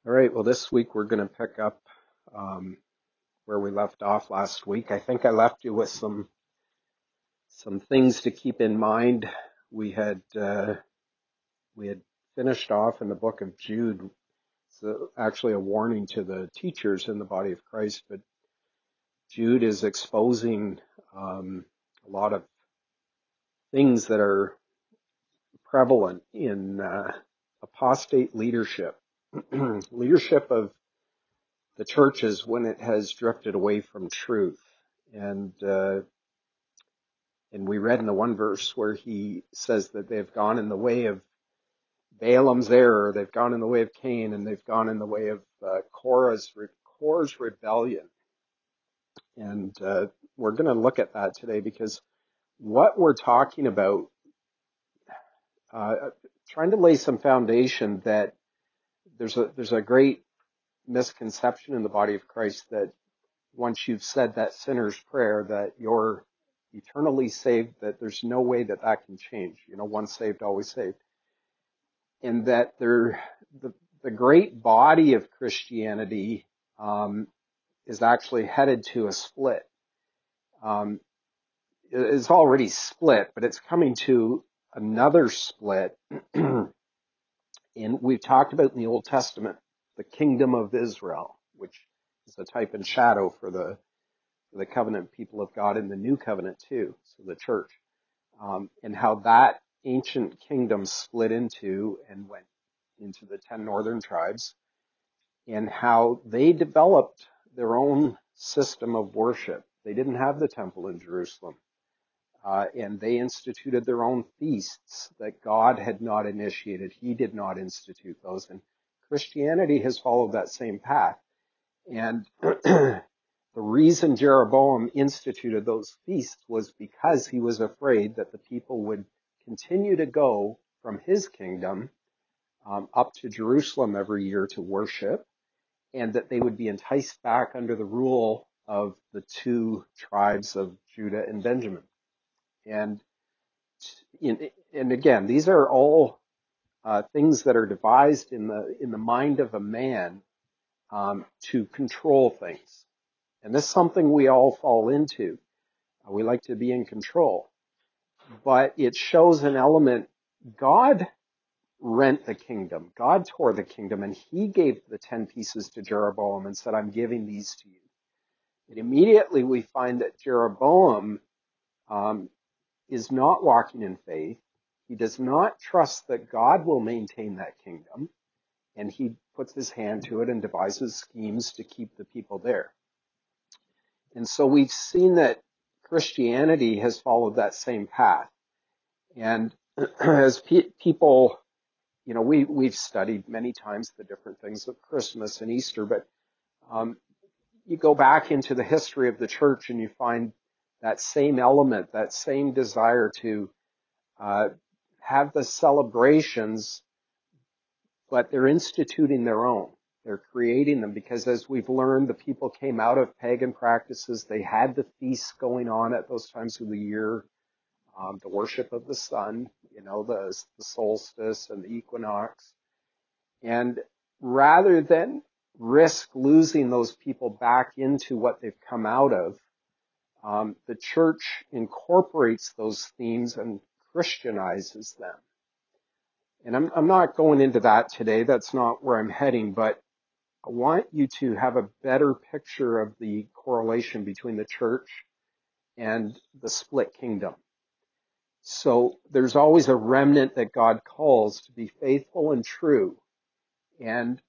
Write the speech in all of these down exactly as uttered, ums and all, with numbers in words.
All right, well, this week we're going to pick up um, where we left off last week. I think I left you with some some things to keep in mind. We had uh, we had finished off in the book of Jude. It's actually a warning to the teachers in the body of Christ, but Jude is exposing um, a lot of things that are prevalent in uh, apostate leadership, leadership of the churches when it has drifted away from truth. And uh, and we read in the one verse where he says that they've gone in the way of Balaam's error, they've gone in the way of Cain, and they've gone in the way of uh, Korah's, Korah's rebellion. And uh, we're going to look at that today because what we're talking about, uh, trying to lay some foundation that there's a there's a great misconception in the body of Christ that once you've said that sinner's prayer that you're eternally saved, that there's no way that that can change. You know, once saved, always saved. And that there, the, the great body of Christianity um, is actually headed to a split. Um, it's already split, but it's coming to another split. And we've talked about in the Old Testament, the kingdom of Israel, which is a type and shadow for the the covenant people of God in the new covenant too, so the church, um, and how that ancient kingdom split into and went into the ten northern tribes, and how they developed their own system of worship. They didn't have the temple in Jerusalem, uh, and they instituted their own feasts that God had not initiated. He did not institute those, and Christianity has followed that same path. And the reason Jeroboam instituted those feasts was because he was afraid that the people would continue to go from his kingdom um, up to Jerusalem every year to worship, and that they would be enticed back under the rule of the two tribes of Judah and Benjamin. And in, and again, these are all uh, things that are devised in the in the mind of a man um, to control things. And this is something we all fall into. Uh, we like to be in control. But it shows an element. God rent the kingdom. God tore the kingdom, and he gave the ten pieces to Jeroboam and said, I'm giving these to you. And immediately we find that Jeroboam um, is not walking in faith. He does not trust that God will maintain that kingdom. And he puts his hand to it and devises schemes to keep the people there. And so we've seen that Christianity has followed that same path. And as pe- people, you know, we, we've studied many times the different things of Christmas and Easter, but um, you go back into the history of the church and you find that same element, that same desire to uh, have the celebrations, but they're instituting their own. They're creating them because, as we've learned, the people came out of pagan practices. They had the feasts going on at those times of the year, um, the worship of the sun, you know, the, the solstice and the equinox. And rather than risk losing those people back into what they've come out of, um, the church incorporates those themes and Christianizes them. And I'm, I'm not going into that today. That's not where I'm heading, but I want you to have a better picture of the correlation between the church and the split kingdom. So there's always a remnant that God calls to be faithful and true. And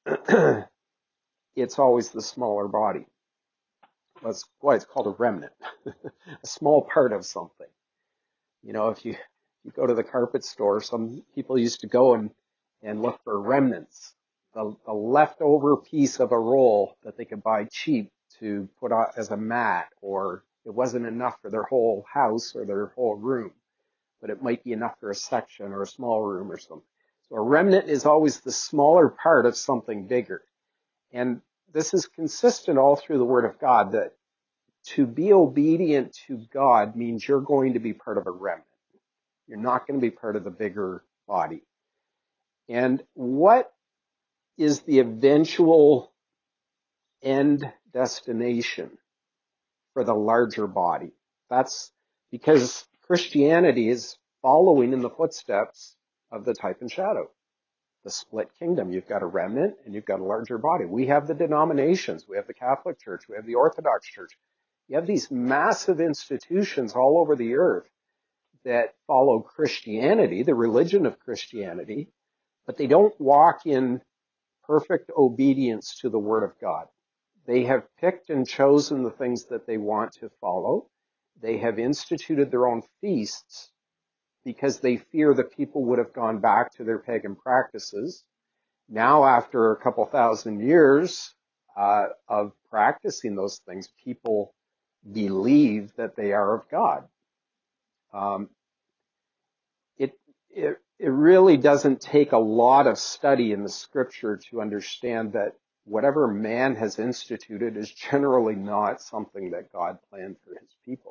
it's always the smaller body. That's why it's called a remnant, a small part of something. You know, if you, you go to the carpet store, some people used to go and, and look for remnants. The, the leftover piece of a roll that they could buy cheap to put on as a mat, or it wasn't enough for their whole house or their whole room, but it might be enough for a section or a small room or something. So a remnant is always the smaller part of something bigger. And this is consistent all through the Word of God, that to be obedient to God means you're going to be part of a remnant. You're not going to be part of the bigger body. And what is the eventual end destination for the larger body. That's because Christianity is following in the footsteps of the type and shadow, the split kingdom. You've got a remnant and you've got a larger body. We have the denominations. We have the Catholic Church. We have the Orthodox Church. You have these massive institutions all over the earth that follow Christianity, the religion of Christianity, but they don't walk in perfect obedience to the Word of God. They have picked and chosen the things that they want to follow. They have instituted their own feasts because they fear that people would have gone back to their pagan practices. Now, after a couple thousand years uh, of practicing those things, people believe that they are of God. Um, it, it, it really doesn't take a lot of study in the scripture to understand that whatever man has instituted is generally not something that God planned for his people.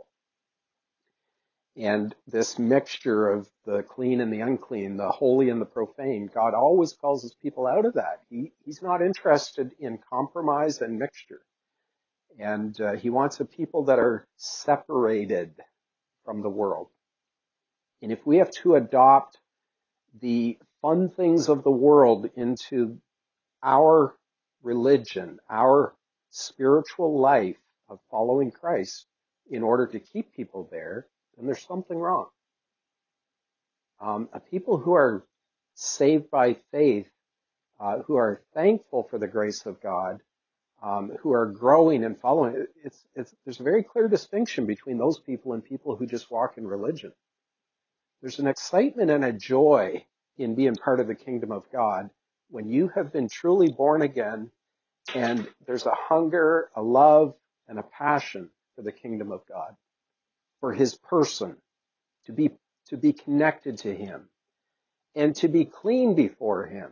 And this mixture of the clean and the unclean, the holy and the profane, God always calls his people out of that. He, he's not interested in compromise and mixture. And uh, he wants a people that are separated from the world. And if we have to adopt the fun things of the world into our religion, our spiritual life of following Christ in order to keep people there, then there's something wrong. Um, a people who are saved by faith, uh, who are thankful for the grace of God, um, who are growing and following, it's, it's, there's a very clear distinction between those people and people who just walk in religion. There's an excitement and a joy in being part of the kingdom of God when you have been truly born again, and there's a hunger, a love, and a passion for the kingdom of God, for his person, to be to be connected to him, and to be clean before him.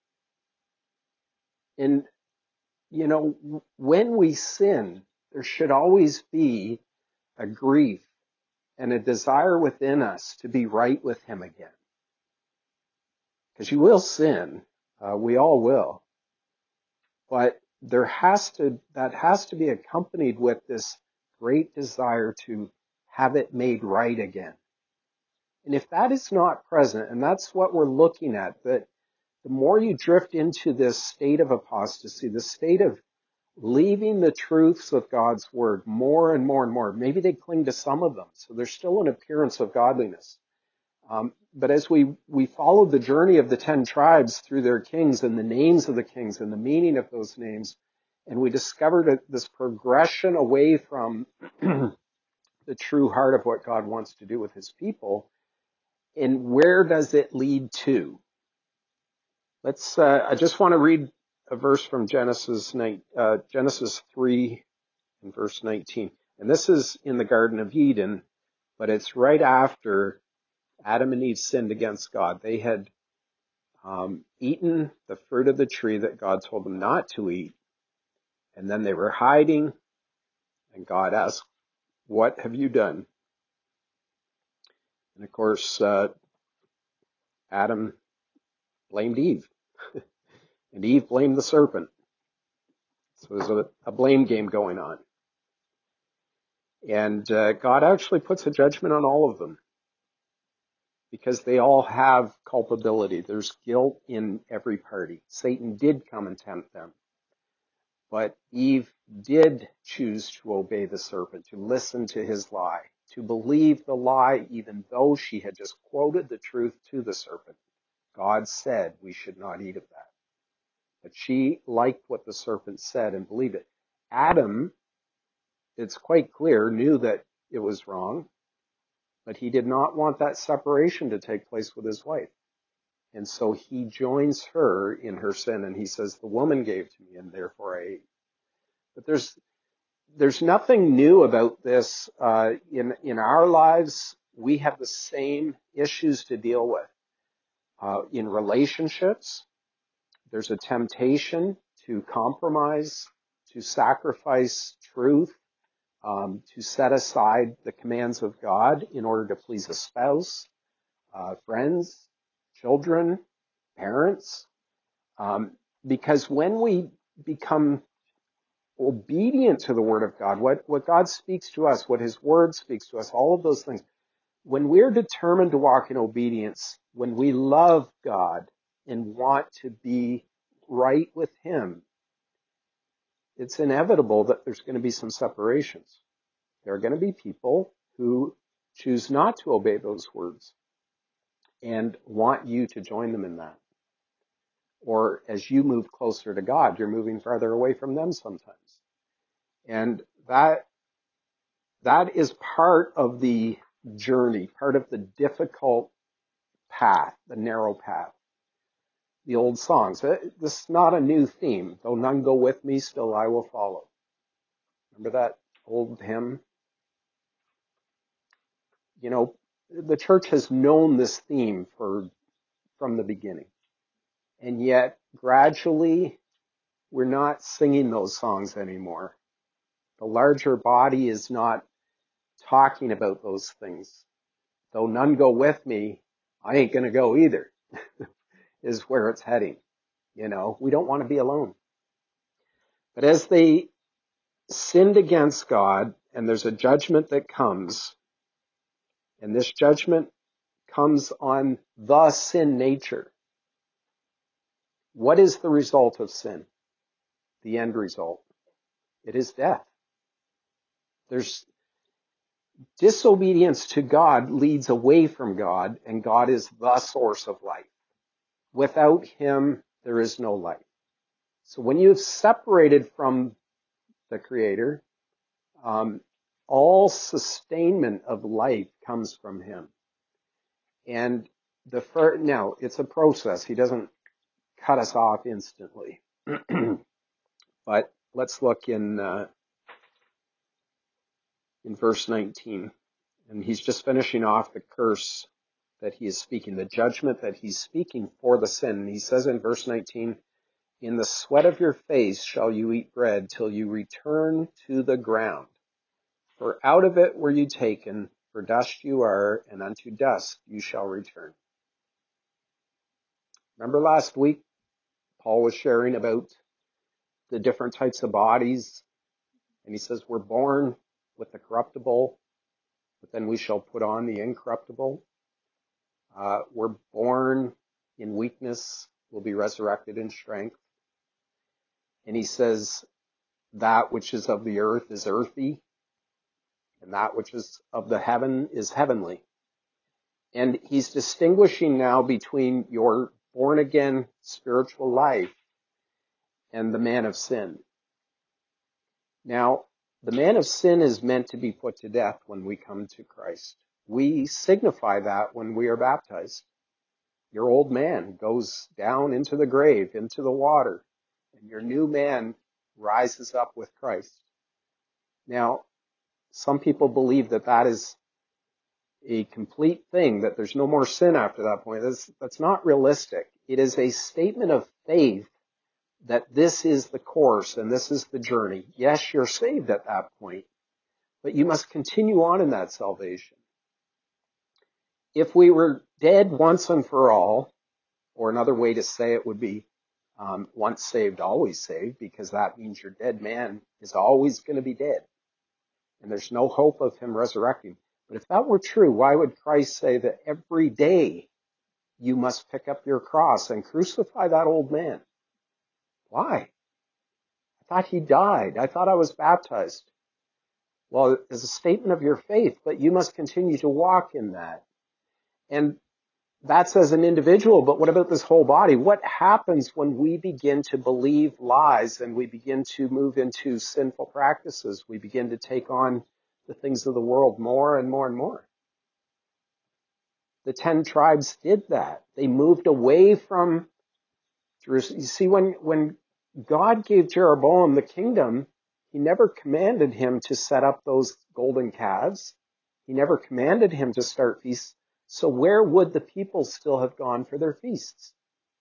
And, you know, when we sin, there should always be a grief and a desire within us to be right with him again. Because you will sin. Uh, we all will. But there has to, that has to be accompanied with this great desire to have it made right again. And if that is not present, and that's what we're looking at, that the more you drift into this state of apostasy, the state of leaving the truths of God's word more and more and more, maybe they cling to some of them, so there's still an appearance of godliness. Um, but as we, we followed the journey of the ten tribes through their kings and the names of the kings and the meaning of those names, and we discovered this progression away from the true heart of what God wants to do with his people, and where does it lead to? Let's, uh, I just want to read a verse from Genesis, uh, Genesis three and verse nineteen. And this is in the Garden of Eden, but it's right after Adam and Eve sinned against God. They had um, eaten the fruit of the tree that God told them not to eat. And then they were hiding, and God asked, "What have you done?" And of course, uh, Adam blamed Eve, and Eve blamed the serpent. So there's a, a blame game going on. And uh, God actually puts a judgment on all of them because they all have culpability. There's guilt in every party. Satan did come and tempt them. But Eve did choose to obey the serpent, to listen to his lie, to believe the lie even though she had just quoted the truth to the serpent. God said we should not eat of that. But she liked what the serpent said and believed it. Adam, it's quite clear, knew that it was wrong, but he did not want that separation to take place with his wife. And so he joins her in her sin, and he says, "The woman gave to me, and therefore I ate." But there's there's nothing new about this. Uh, in in our lives, we have the same issues to deal with. Uh, in relationships, there's a temptation to compromise, to sacrifice truth, um, to set aside the commands of God in order to please a spouse, uh, friends, children, parents. Um, Because when we become obedient to the Word of God, what, what God speaks to us, what His Word speaks to us, all of those things, when we're determined to walk in obedience, when we love God and want to be right with Him, it's inevitable that there's going to be some separations. There are going to be people who choose not to obey those words and want you to join them in that. Or as you move closer to God, you're moving farther away from them sometimes. And that, that is part of the journey, part of the difficult path, the narrow path. The old songs. This is not a new theme. Though none go with me, still I will follow. Remember that old hymn? You know, the church has known this theme for, from the beginning. And yet, gradually, we're not singing those songs anymore. The larger body is not talking about those things. Though none go with me, I ain't going to go either, is where it's heading. You know, we don't want to be alone. But as they sinned against God, and there's a judgment that comes, and this judgment comes on the sin nature. What is the result of sin? The end result. It is death. There's disobedience to God leads away from God, and God is the source of life. Without Him, there is no life. So when you've separated from the Creator, um, all sustainment of life comes from Him. And the first, now, it's a process. He doesn't cut us off instantly. But let's look in uh, in verse nineteen. And he's just finishing off the curse that he is speaking, the judgment that he's speaking for the sin. And he says in verse nineteen, in the sweat of your face shall you eat bread till you return to the ground. For out of it were you taken, for dust you are, and unto dust you shall return. Remember last week, Paul was sharing about the different types of bodies, and he says we're born with the corruptible, but then we shall put on the incorruptible. Uh, we're born in weakness, we'll be resurrected in strength. And he says that which is of the earth is earthy, and that which is of the heaven is heavenly. And he's distinguishing now between your born-again spiritual life and the man of sin. Now, the man of sin is meant to be put to death when we come to Christ. We signify that when we are baptized. Your old man goes down into the grave, into the water, and your new man rises up with Christ. Now, some people believe that that is a complete thing, that there's no more sin after that point. That's, that's not realistic. It is a statement of faith that this is the course and this is the journey. Yes, you're saved at that point, but you must continue on in that salvation. If we were dead once and for all, or another way to say it would be um, once saved, always saved, because that means your dead man is always going to be dead. And there's no hope of him resurrecting. But if that were true, why would Christ say that every day you must pick up your cross and crucify that old man? Why? I thought he died. I thought I was baptized. Well, it's a statement of your faith, but you must continue to walk in that. And that's as an individual, but what about this whole body? What happens when we begin to believe lies and we begin to move into sinful practices? We begin to take on the things of the world more and more and more. The ten tribes did that. They moved away from Jerusalem. You see, when, when God gave Jeroboam the kingdom, he never commanded him to set up those golden calves. He never commanded him to start feasts. So where would the people still have gone for their feasts?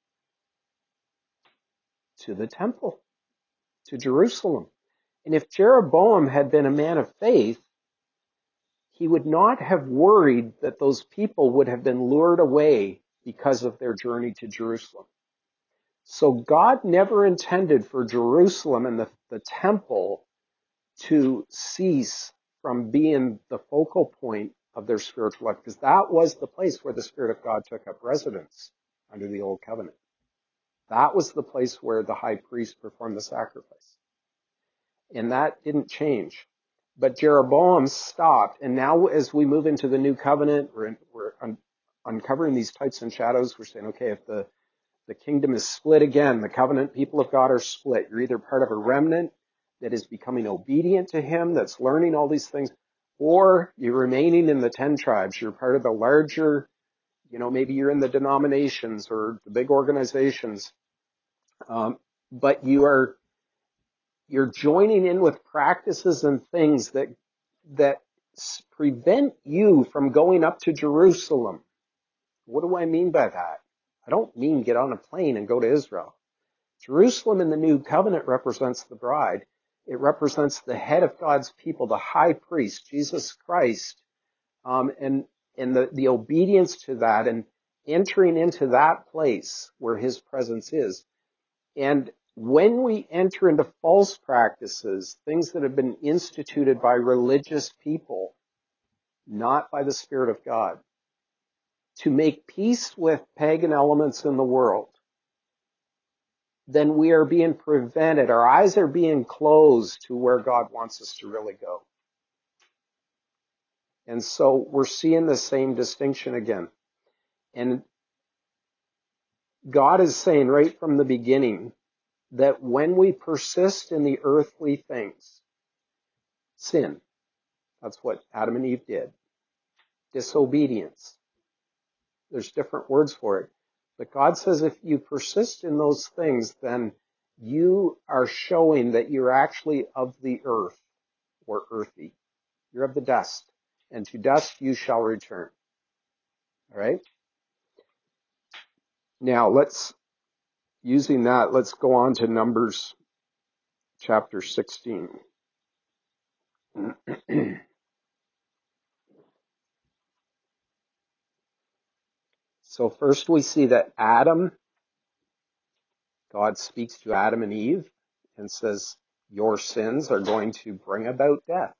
To the temple, to Jerusalem. And if Jeroboam had been a man of faith, he would not have worried that those people would have been lured away because of their journey to Jerusalem. So God never intended for Jerusalem and the, the temple to cease from being the focal point of their spiritual life, because that was the place where the Spirit of God took up residence under the Old Covenant. That was the place where the high priest performed the sacrifice. And that didn't change. But Jeroboam stopped, and now as we move into the New Covenant, we're, in, we're un, uncovering these types and shadows. We're saying, okay, if the, the kingdom is split again, the covenant people of God are split. You're either part of a remnant that is becoming obedient to him, that's learning all these things, or you're remaining in the ten tribes. You're part of the larger, you know, maybe you're in the denominations or the big organizations, um, but you are you're joining in with practices and things that that prevent you from going up to Jerusalem. What do I mean by that? I don't mean get on a plane and go to Israel. Jerusalem in the New Covenant represents the bride. It represents the head of God's people, the high priest, Jesus Christ, um, and and the, the obedience to that and entering into that place where his presence is. And when we enter into false practices, things that have been instituted by religious people, not by the Spirit of God, to make peace with pagan elements in the world, then we are being prevented. Our eyes are being closed to where God wants us to really go. And so we're seeing the same distinction again. And God is saying right from the beginning that when we persist in the earthly things, sin, that's what Adam and Eve did. Disobedience. There's different words for it. But God says if you persist in those things, then you are showing that you're actually of the earth or earthy. You're of the dust, and to dust you shall return. All right? Now, let's, using that, let's go on to Numbers chapter sixteen. So first we see that Adam, God speaks to Adam and Eve and says, your sins are going to bring about death.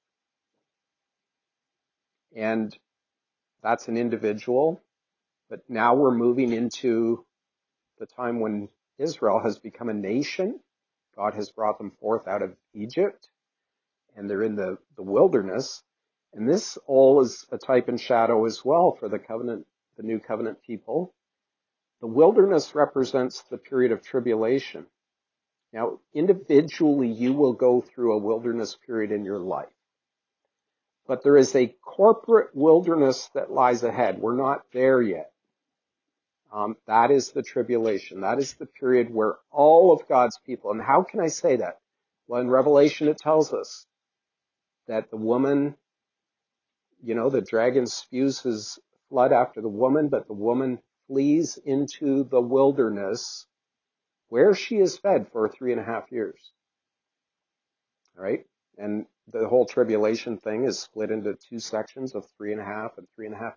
And that's an individual. But now we're moving into the time when Israel has become a nation. God has brought them forth out of Egypt, and they're in the, the wilderness. And this all is a type and shadow as well for the covenant, the new covenant people. The wilderness represents the period of tribulation. Now, individually, you will go through a wilderness period in your life. But there is a corporate wilderness that lies ahead. We're not there yet. Um, that is the tribulation. That is the period where all of God's people, and how can I say that? Well, in Revelation it tells us that the woman, you know, the dragon spews his flood after the woman, but the woman flees into the wilderness where she is fed for three and a half years. All right? And the whole tribulation thing is split into two sections of three and a half and three and a half.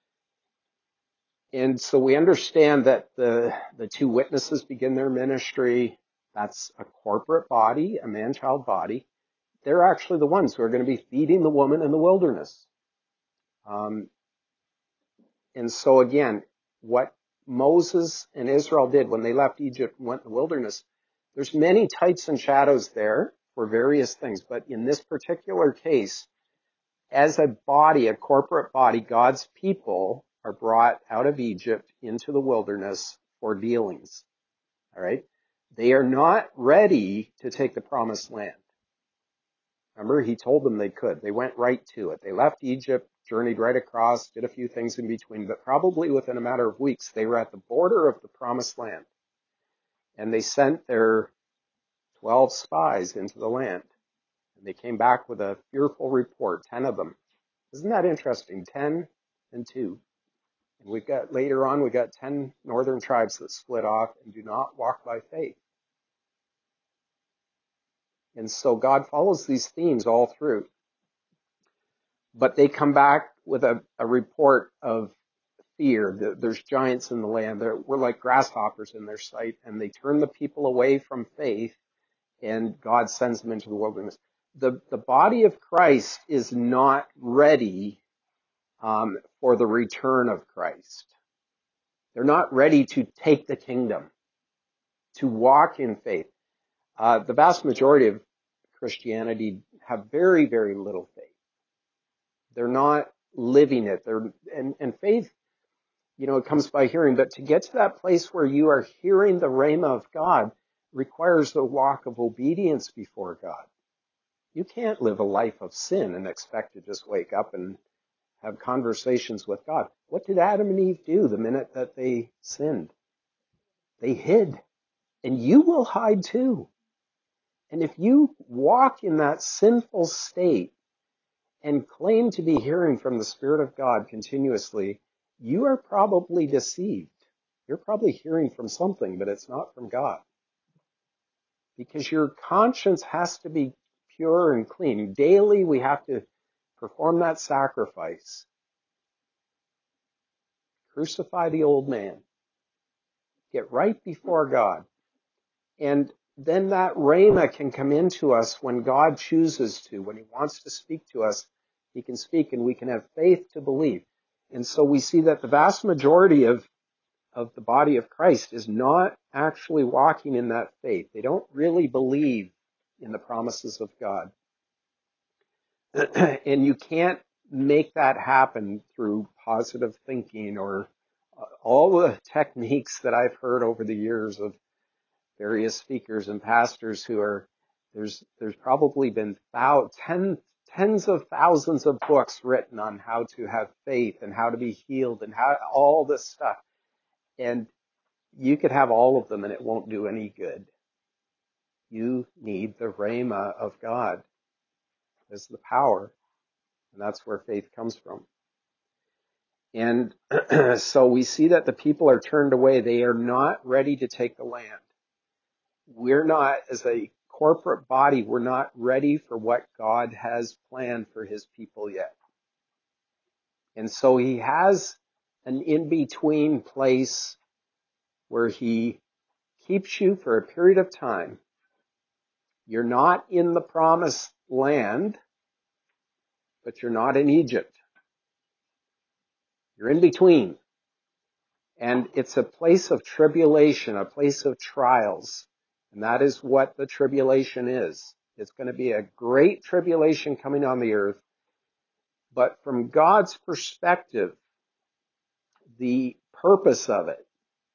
And so we understand that the, the two witnesses begin their ministry. That's a corporate body, a man-child body. They're actually the ones who are going to be feeding the woman in the wilderness. Um, and so again, what Moses and Israel did when they left Egypt and went in the wilderness, there's many types and shadows there for various things. But in this particular case, as a body, a corporate body, God's people are brought out of Egypt into the wilderness for dealings. All right? They are not ready to take the promised land. Remember, he told them they could. They went right to it. They left Egypt, journeyed right across, did a few things in between, but probably within a matter of weeks, they were at the border of the promised land. And they sent their twelve spies into the land. And they came back with a fearful report, ten of them. Isn't that interesting? Ten and two. And we've got, later on, we got ten northern tribes that split off and do not walk by faith. And so God follows these themes all through. But they come back with a, a report of fear. There's giants in the land. They're, we're like grasshoppers in their sight, and they turn the people away from faith, and God sends them into the wilderness. The, the body of Christ is not ready um, for the return of Christ. They're not ready to take the kingdom, to walk in faith. Uh, the vast majority of Christianity have very, very little faith. They're not living it. They're, and, and faith, you know, it comes by hearing, but to get to that place where you are hearing the rhema of God requires a walk of obedience before God. You can't live a life of sin and expect to just wake up and have conversations with God. What did Adam and Eve do the minute that they sinned? They hid. And you will hide too. And if you walk in that sinful state and claim to be hearing from the Spirit of God continuously, you are probably deceived. You're probably hearing from something, but it's not from God. Because your conscience has to be pure and clean. Daily we have to perform that sacrifice. Crucify the old man. Get right before God. And then that rhema can come into us when God chooses to. When he wants to speak to us, he can speak, and we can have faith to believe. And so we see that the vast majority of, of the body of Christ is not actually walking in that faith. They don't really believe in the promises of God. And you can't make that happen through positive thinking or uh, all the techniques that I've heard over the years of various speakers and pastors who are, there's, there's probably been thou, ten, tens of thousands of books written on how to have faith and how to be healed and how, all this stuff. And you could have all of them and it won't do any good. You need the rhema of God as the power. And that's where faith comes from. And so we see that the people are turned away. They are not ready to take the land. We're not, as a corporate body, we're not ready for what God has planned for his people yet. And so he has an in-between place where he keeps you for a period of time. You're not in the promised land, but you're not in Egypt. You're in between. And it's a place of tribulation, a place of trials. And that is what the tribulation is. It's going to be a great tribulation coming on the earth. But from God's perspective, the purpose of it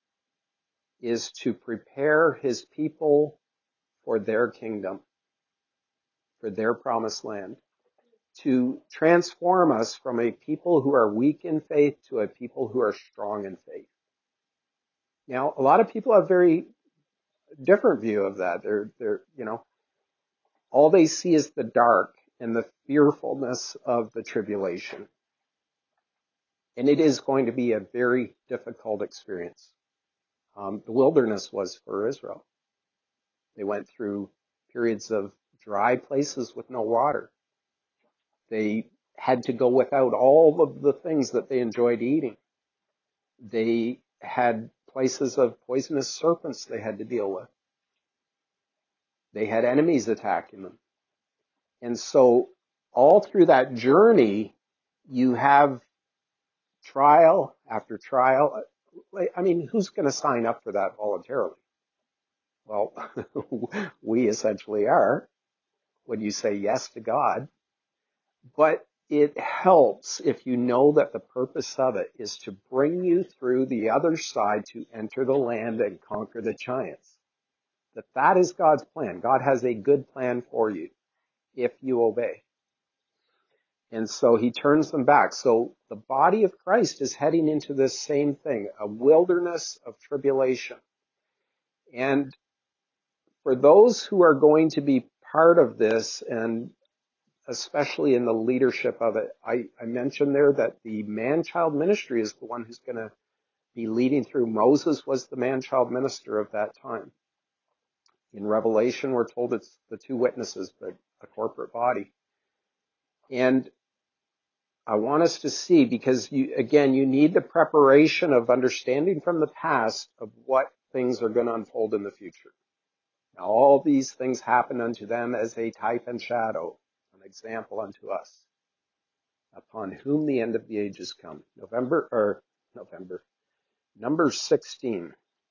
is to prepare his people for their kingdom, for their promised land, to transform us from a people who are weak in faith to a people who are strong in faith. Now, a lot of people have very different view of that. They're, they're, you know, all they see is the dark and the fearfulness of the tribulation. And it is going to be a very difficult experience. Um, the wilderness was for Israel. They went through periods of dry places with no water. They had to go without all of the things that they enjoyed eating. They had places of poisonous serpents they had to deal with. They had enemies attacking them. And so all through that journey, you have trial after trial. I mean, who's going to sign up for that voluntarily? Well, we essentially are when you say yes to God. But it helps if you know that the purpose of it is to bring you through the other side to enter the land and conquer the giants. That that is God's plan. God has a good plan for you if you obey. And so he turns them back. So the body of Christ is heading into this same thing, a wilderness of tribulation. And for those who are going to be part of this, and especially in the leadership of it, I, I mentioned there that the man-child ministry is the one who's going to be leading through. Moses was the man-child minister of that time. In Revelation, we're told it's the two witnesses, but a corporate body. And I want us to see, because you, again, you need the preparation of understanding from the past of what things are going to unfold in the future. Now, all these things happen unto them as a type and shadow, an example unto us, upon whom the end of the ages come. November, or November, Numbers sixteen.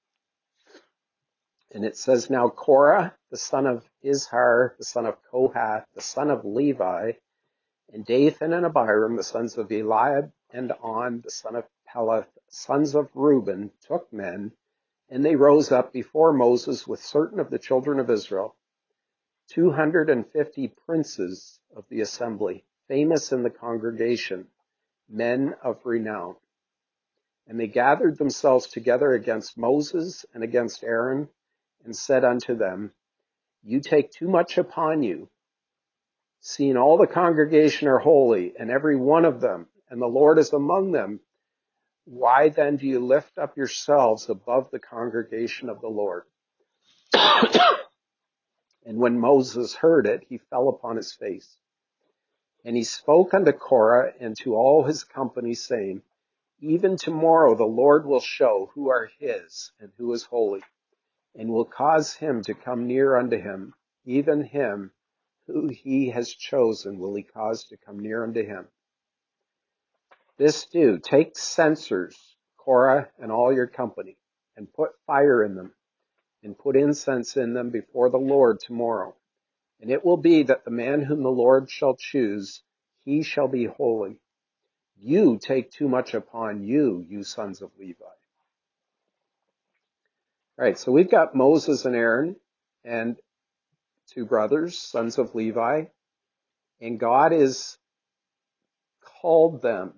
And it says, now Korah, the son of Izhar, the son of Kohath, the son of Levi, and Dathan and Abiram, the sons of Eliab, and On, the son of Peleth, sons of Reuben, took men, and they rose up before Moses with certain of the children of Israel, two hundred and fifty princes of the assembly, famous in the congregation, men of renown. And they gathered themselves together against Moses and against Aaron, and said unto them, you take too much upon you, seeing all the congregation are holy, and every one of them, and the Lord is among them. Why then do you lift up yourselves above the congregation of the Lord? And when Moses heard it, he fell upon his face. And he spoke unto Korah and to all his company, saying, even tomorrow the Lord will show who are his and who is holy, and will cause him to come near unto him, even him who he has chosen will he cause to come near unto him. This do, take censers, Korah and all your company, and put fire in them, and put incense in them before the Lord tomorrow. And it will be that the man whom the Lord shall choose, he shall be holy. You take too much upon you, you sons of Levi. All right, so we've got Moses and Aaron and two brothers, sons of Levi, and God has called them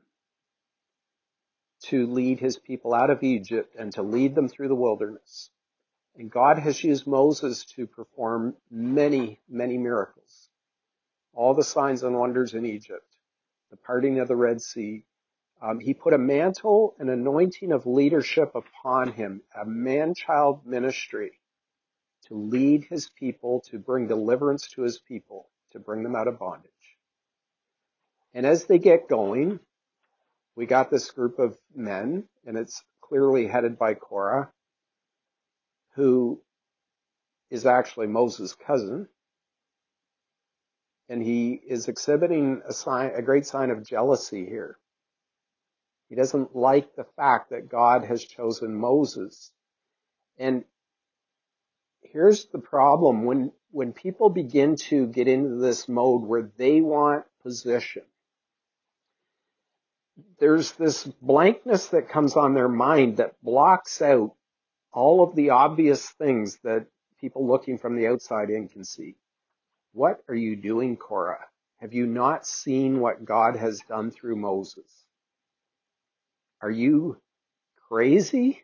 to lead his people out of Egypt and to lead them through the wilderness. And God has used Moses to perform many, many miracles. All the signs and wonders in Egypt, the parting of the Red Sea. Um, he put a mantle, an anointing of leadership upon him, a man-child ministry to lead his people, to bring deliverance to his people, to bring them out of bondage. And as they get going, we got this group of men, and it's clearly headed by Korah, who is actually Moses' cousin. And he is exhibiting a sign, a great sign of jealousy here. He doesn't like the fact that God has chosen Moses. And here's the problem. When, when people begin to get into this mode where they want position, there's this blankness that comes on their mind that blocks out all of the obvious things that people looking from the outside in can see. What are you doing, Korah? Have you not seen what God has done through Moses? Are you crazy?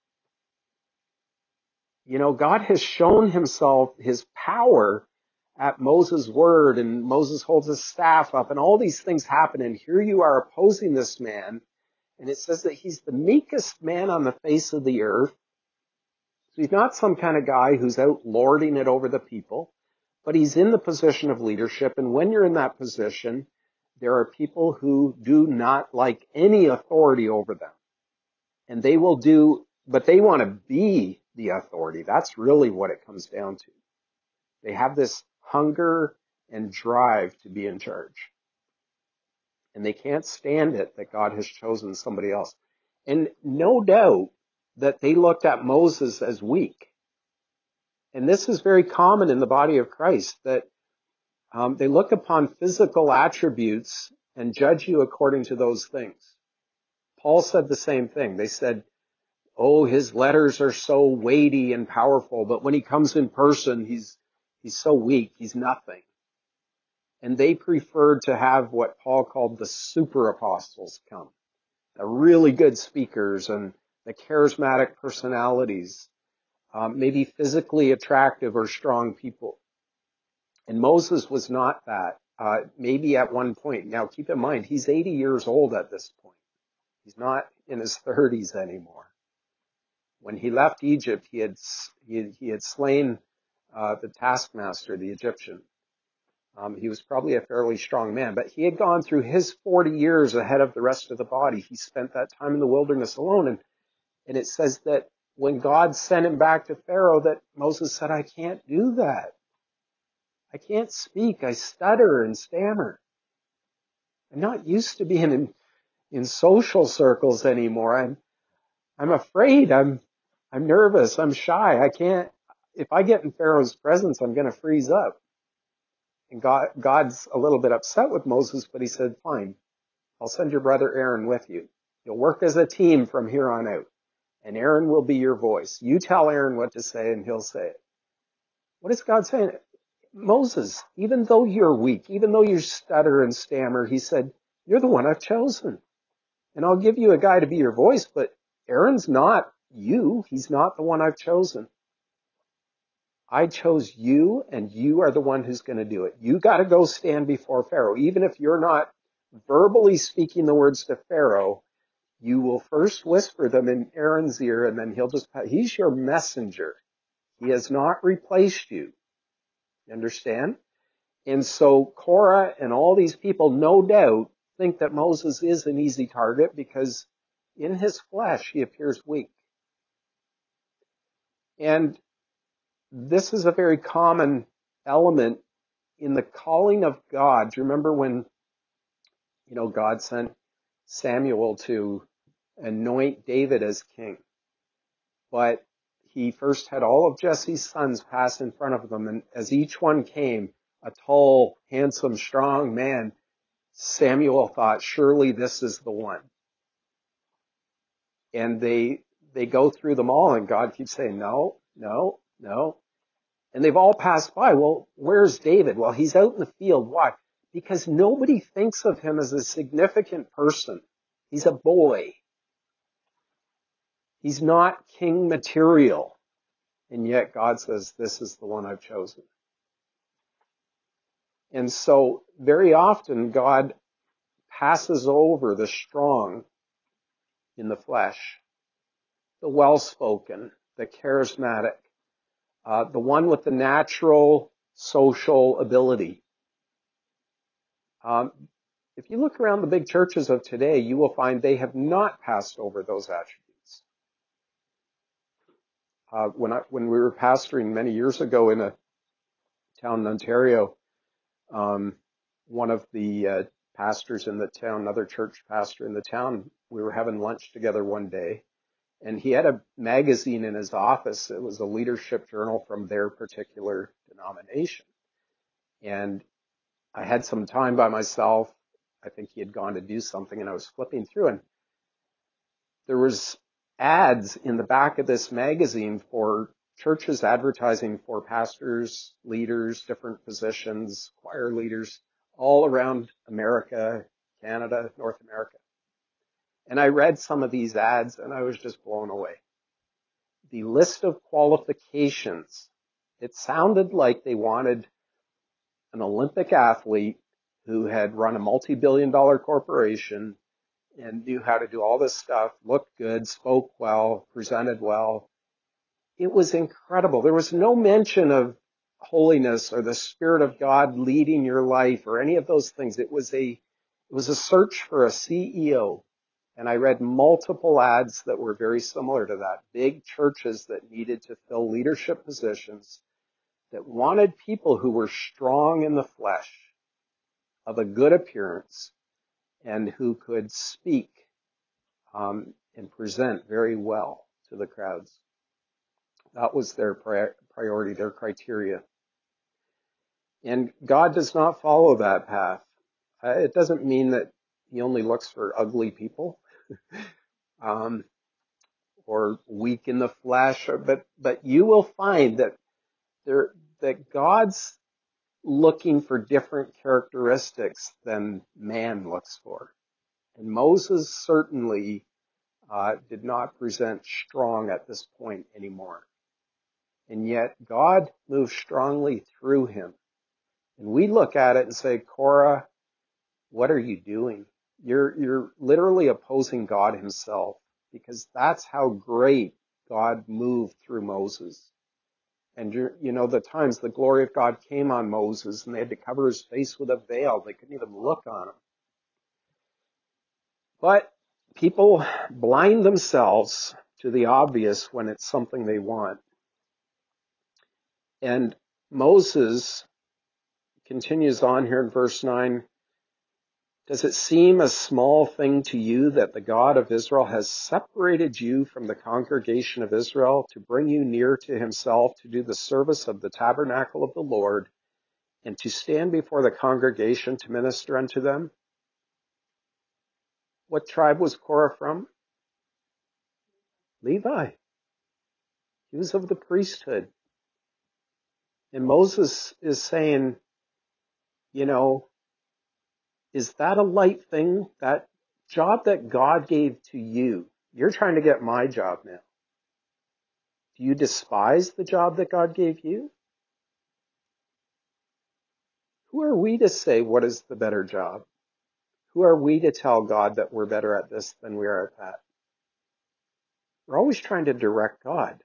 You know, God has shown himself, his power at Moses' word, and Moses holds his staff up, and all these things happen, and here you are opposing this man, and it says that he's the meekest man on the face of the earth. So he's not some kind of guy who's out lording it over the people, but he's in the position of leadership, and when you're in that position, there are people who do not like any authority over them. And they will do, but they want to be the authority. That's really what it comes down to. They have this hunger and drive to be in charge. And they can't stand it that God has chosen somebody else. And no doubt that they looked at Moses as weak. And this is very common in the body of Christ, that um, they look upon physical attributes and judge you according to those things. Paul said the same thing. They said, oh, his letters are so weighty and powerful, but when he comes in person, he's he's so weak, he's nothing. And they preferred to have what Paul called the super apostles come, the really good speakers and the charismatic personalities, um, maybe physically attractive or strong people. And Moses was not that, uh, maybe at one point. Now, keep in mind, he's eighty years old at this point. He's not in his thirties anymore. When he left Egypt, he had he had, he had slain uh, the taskmaster, the Egyptian, Um, he was probably a fairly strong man, but he had gone through his forty years ahead of the rest of the body. He spent that time in the wilderness alone. And, and it says that when God sent him back to Pharaoh, that Moses said, I can't do that. I can't speak. I stutter and stammer. I'm not used to being in, in social circles anymore. I'm, I'm afraid. I'm, I'm nervous. I'm shy. I can't, if I get in Pharaoh's presence, I'm going to freeze up. And God, God's a little bit upset with Moses, but he said, fine, I'll send your brother Aaron with you. You'll work as a team from here on out. And Aaron will be your voice. You tell Aaron what to say and he'll say it. What is God saying? Moses, even though you're weak, even though you stutter and stammer, he said, you're the one I've chosen. And I'll give you a guy to be your voice, but Aaron's not you. He's not the one I've chosen. I chose you, and you are the one who's going to do it. You got to go stand before Pharaoh. Even if you're not verbally speaking the words to Pharaoh, you will first whisper them in Aaron's ear, and then he'll just, he's your messenger. He has not replaced you. You understand? And so Korah and all these people, no doubt, think that Moses is an easy target because in his flesh, he appears weak. And this is a very common element in the calling of God. Do you remember when, you know, God sent Samuel to anoint David as king? But he first had all of Jesse's sons pass in front of them, and as each one came, a tall, handsome, strong man, Samuel thought, surely this is the one. And they they go through them all, and God keeps saying, no, no, no. And they've all passed by. Well, where's David? Well, he's out in the field. Why? Because nobody thinks of him as a significant person. He's a boy. He's not king material. And yet God says, this is the one I've chosen. And so very often God passes over the strong in the flesh, the well-spoken, the charismatic, uh, the one with the natural social ability. Um, if you look around the big churches of today, you will find they have not passed over those attributes. Uh, when I, when we were pastoring many years ago in a town in Ontario, um, one of the uh, pastors in the town, another church pastor in the town, we were having lunch together one day, and he had a magazine in his office. It was a leadership journal from their particular denomination. And I had some time by myself. I think he had gone to do something, and I was flipping through, and there was ads in the back of this magazine for churches advertising for pastors, leaders, different positions, choir leaders, all around America, Canada, North America. And I read some of these ads, and I was just blown away. The list of qualifications, it sounded like they wanted an Olympic athlete who had run a multi-billion dollar corporation and knew how to do all this stuff, looked good, spoke well, presented well. It was incredible. There was no mention of holiness or the Spirit of God leading your life or any of those things. It was a, it was a search for a C E O. And I read multiple ads that were very similar to that. Big churches that needed to fill leadership positions that wanted people who were strong in the flesh, of a good appearance, and who could speak um, and present very well to the crowds. That was their pri- priority, their criteria. And God does not follow that path. Uh, it doesn't mean that he only looks for ugly people um, or weak in the flesh, or, but but you will find that there that God's looking for different characteristics than man looks for. And Moses certainly uh, did not present strong at this point anymore. And yet God moved strongly through him. And we look at it and say, Korah, what are you doing? You're, you're literally opposing God himself, because that's how great God moved through Moses. And you you know, the times the glory of God came on Moses and they had to cover his face with a veil. They couldn't even look on him. But people blind themselves to the obvious when it's something they want. And Moses continues on here in verse nine. Does it seem a small thing to you that the God of Israel has separated you from the congregation of Israel to bring you near to himself to do the service of the tabernacle of the Lord and to stand before the congregation to minister unto them? What tribe was Korah from? Levi. He was of the priesthood. And Moses is saying, you know, is that a light thing? That job that God gave to you, you're trying to get my job now. Do you despise the job that God gave you? Who are we to say what is the better job? Who are we to tell God that we're better at this than we are at that? We're always trying to direct God.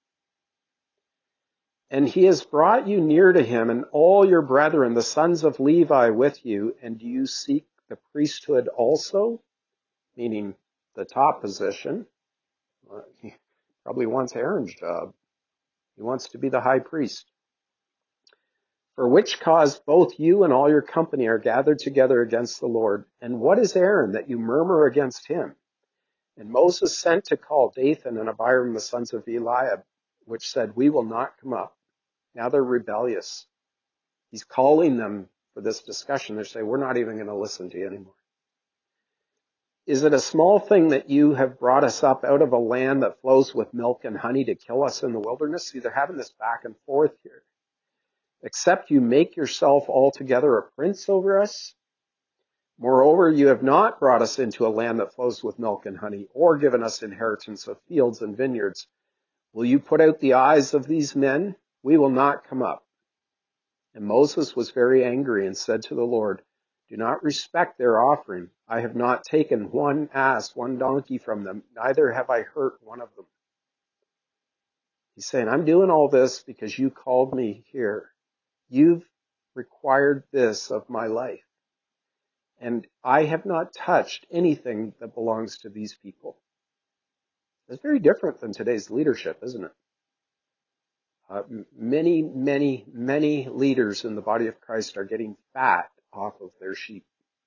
And he has brought you near to him and all your brethren, the sons of Levi, with you. And do you seek the priesthood also? Meaning the top position. Well, he probably wants Aaron's job. He wants to be the high priest. For which cause both you and all your company are gathered together against the Lord. And what is Aaron that you murmur against him? And Moses sent to call Dathan and Abiram, the sons of Eliab, which said, we will not come up. Now they're rebellious. He's calling them for this discussion. They're saying, we're not even going to listen to you anymore. Is it a small thing that you have brought us up out of a land that flows with milk and honey to kill us in the wilderness? See, they're having this back and forth here. Except you make yourself altogether a prince over us? Moreover, you have not brought us into a land that flows with milk and honey, or given us inheritance of fields and vineyards. Will you put out the eyes of these men? We will not come up. And Moses was very angry and said to the Lord, do not respect their offering. I have not taken one ass, one donkey from them, neither have I hurt one of them. He's saying, I'm doing all this because you called me here. You've required this of my life. And I have not touched anything that belongs to these people. It's very different than today's leadership, isn't it? Uh, many, many, many leaders in the body of Christ are getting fat off of their sheep.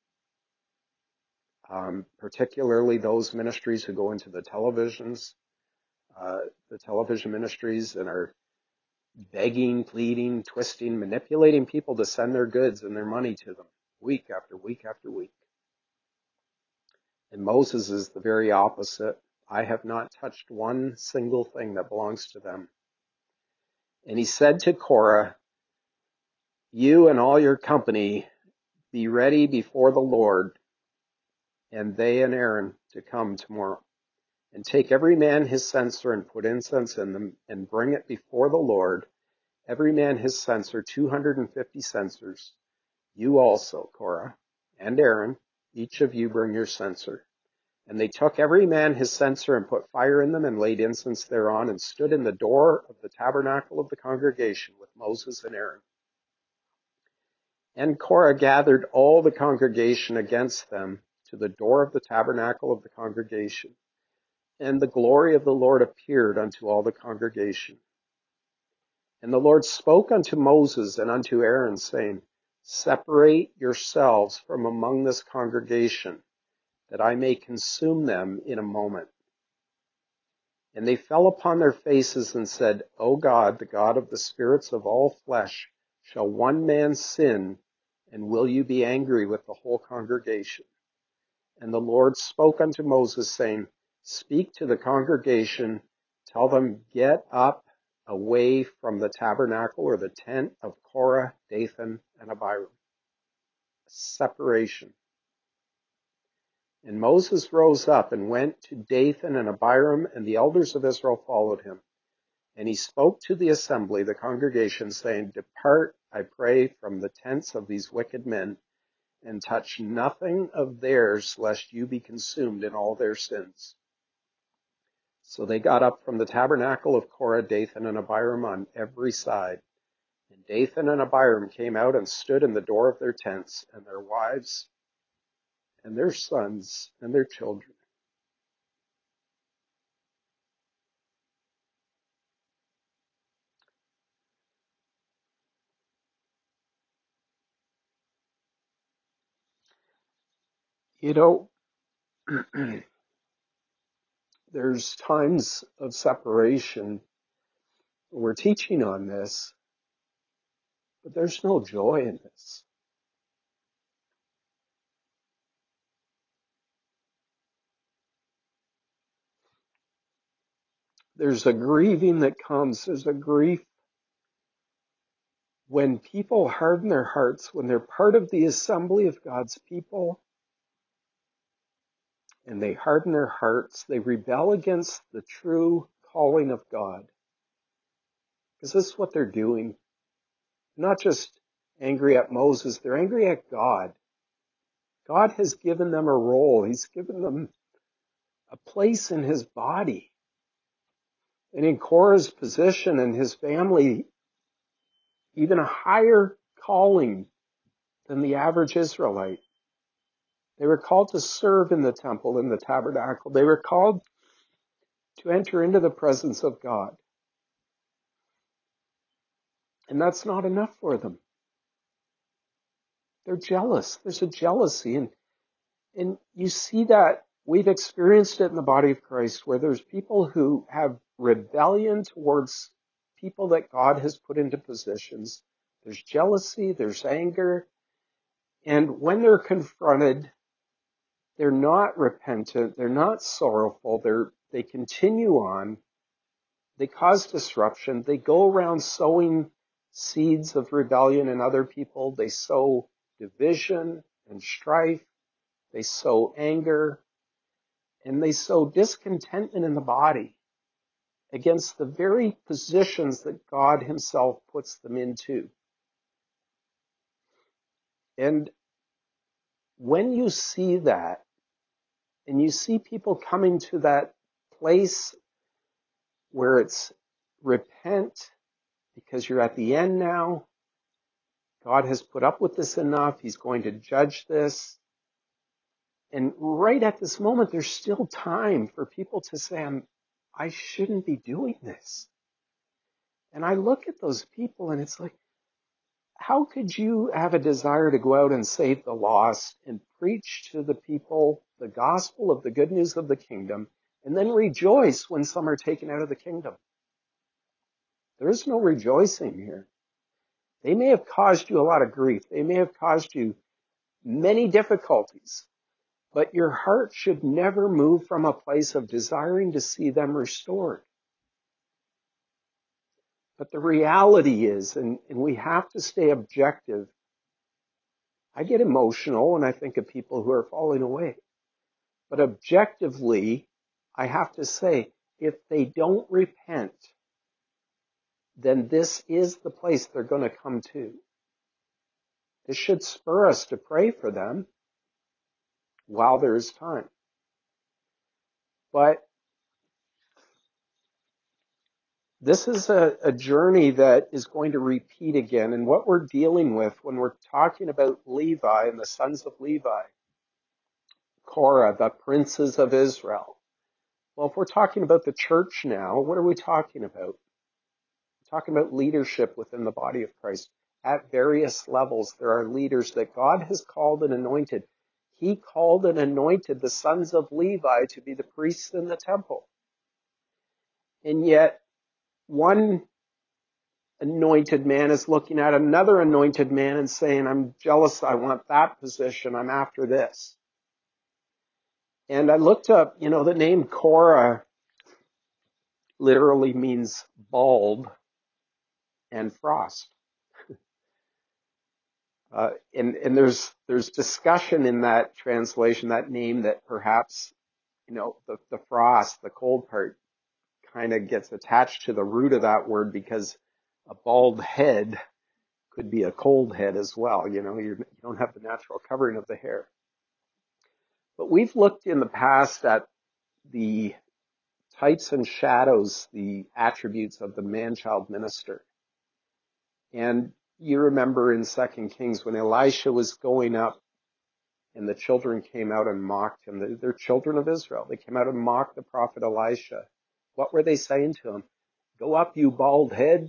Um, particularly those ministries who go into the televisions, uh, the television ministries and are begging, pleading, twisting, manipulating people to send their goods and their money to them week after week after week. And Moses is the very opposite. I have not touched one single thing that belongs to them. And he said to Korah, you and all your company be ready before the Lord, and they and Aaron to come tomorrow. And take every man his censer and put incense in them and bring it before the Lord. Every man his censer, two hundred fifty censers. You also, Korah, and Aaron, each of you bring your censer. And they took every man his censer and put fire in them and laid incense thereon and stood in the door of the tabernacle of the congregation with Moses and Aaron. And Korah gathered all the congregation against them to the door of the tabernacle of the congregation. And the glory of the Lord appeared unto all the congregation. And the Lord spoke unto Moses and unto Aaron, saying, separate yourselves from among this congregation, that I may consume them in a moment. And they fell upon their faces and said, O God, the God of the spirits of all flesh, shall one man sin, and will you be angry with the whole congregation? And the Lord spoke unto Moses, saying, speak to the congregation, tell them, get up away from the tabernacle or the tent of Korah, Dathan, and Abiram. Separation. And Moses rose up and went to Dathan and Abiram, and the elders of Israel followed him. And he spoke to the assembly, the congregation, saying, depart, I pray, from the tents of these wicked men, and touch nothing of theirs, lest you be consumed in all their sins. So they got up from the tabernacle of Korah, Dathan, and Abiram on every side. And Dathan and Abiram came out and stood in the door of their tents, and their wives and their sons and their children. You know, there's times of separation. We're teaching on this, but there's no joy in this. There's a grieving that comes. There's a grief when people harden their hearts, when they're part of the assembly of God's people, and they harden their hearts, they rebel against the true calling of God. Because this is what they're doing. They're not just angry at Moses, they're angry at God. God has given them a role. He's given them a place in his body. And in Korah's position and his family, even a higher calling than the average Israelite. They were called to serve in the temple, in the tabernacle. They were called to enter into the presence of God. And that's not enough for them. They're jealous. There's a jealousy. And, and you see that we've experienced it in the body of Christ, where there's people who have rebellion towards people that God has put into positions. There's jealousy, there's anger. And when they're confronted, they're not repentant, they're not sorrowful, they're, they continue on, they cause disruption, they go around sowing seeds of rebellion in other people, they sow division and strife, they sow anger, and they sow discontentment in the body against the very positions that God himself puts them into. And when you see that, and you see people coming to that place where it's repent because you're at the end now, God has put up with this enough, he's going to judge this. And right at this moment, there's still time for people to say, I'm, I shouldn't be doing this. And I look at those people and it's like, how could you have a desire to go out and save the lost and preach to the people the gospel of the good news of the kingdom and then rejoice when some are taken out of the kingdom? There is no rejoicing here. They may have caused you a lot of grief. They may have caused you many difficulties, but your heart should never move from a place of desiring to see them restored. But the reality is, and, and we have to stay objective, I get emotional when I think of people who are falling away. But objectively, I have to say, if they don't repent, then this is the place they're going to come to. This should spur us to pray for them while there is time. But this is a, a journey that is going to repeat again. And what we're dealing with when we're talking about Levi and the sons of Levi, Korah, the princes of Israel. Well, if we're talking about the church now, what are we talking about? We're talking about leadership within the body of Christ. At various levels, there are leaders that God has called and anointed. He called and anointed the sons of Levi to be the priests in the temple. And yet, one anointed man is looking at another anointed man and saying, I'm jealous, I want that position, I'm after this. And I looked up, you know, the name Korah literally means bald and frost. Uh, and, and there's, there's discussion in that translation, that name, that perhaps, you know, the, the frost, the cold part, kind of gets attached to the root of that word because a bald head could be a cold head as well. You know, you're, you don't have the natural covering of the hair. But we've looked in the past at the types and shadows the attributes of the man-child minister. And you remember in Second Kings when Elisha was going up and the children came out and mocked him. They're children of Israel. They came out and mocked the prophet Elisha. What were they saying to him? Go up, you bald head.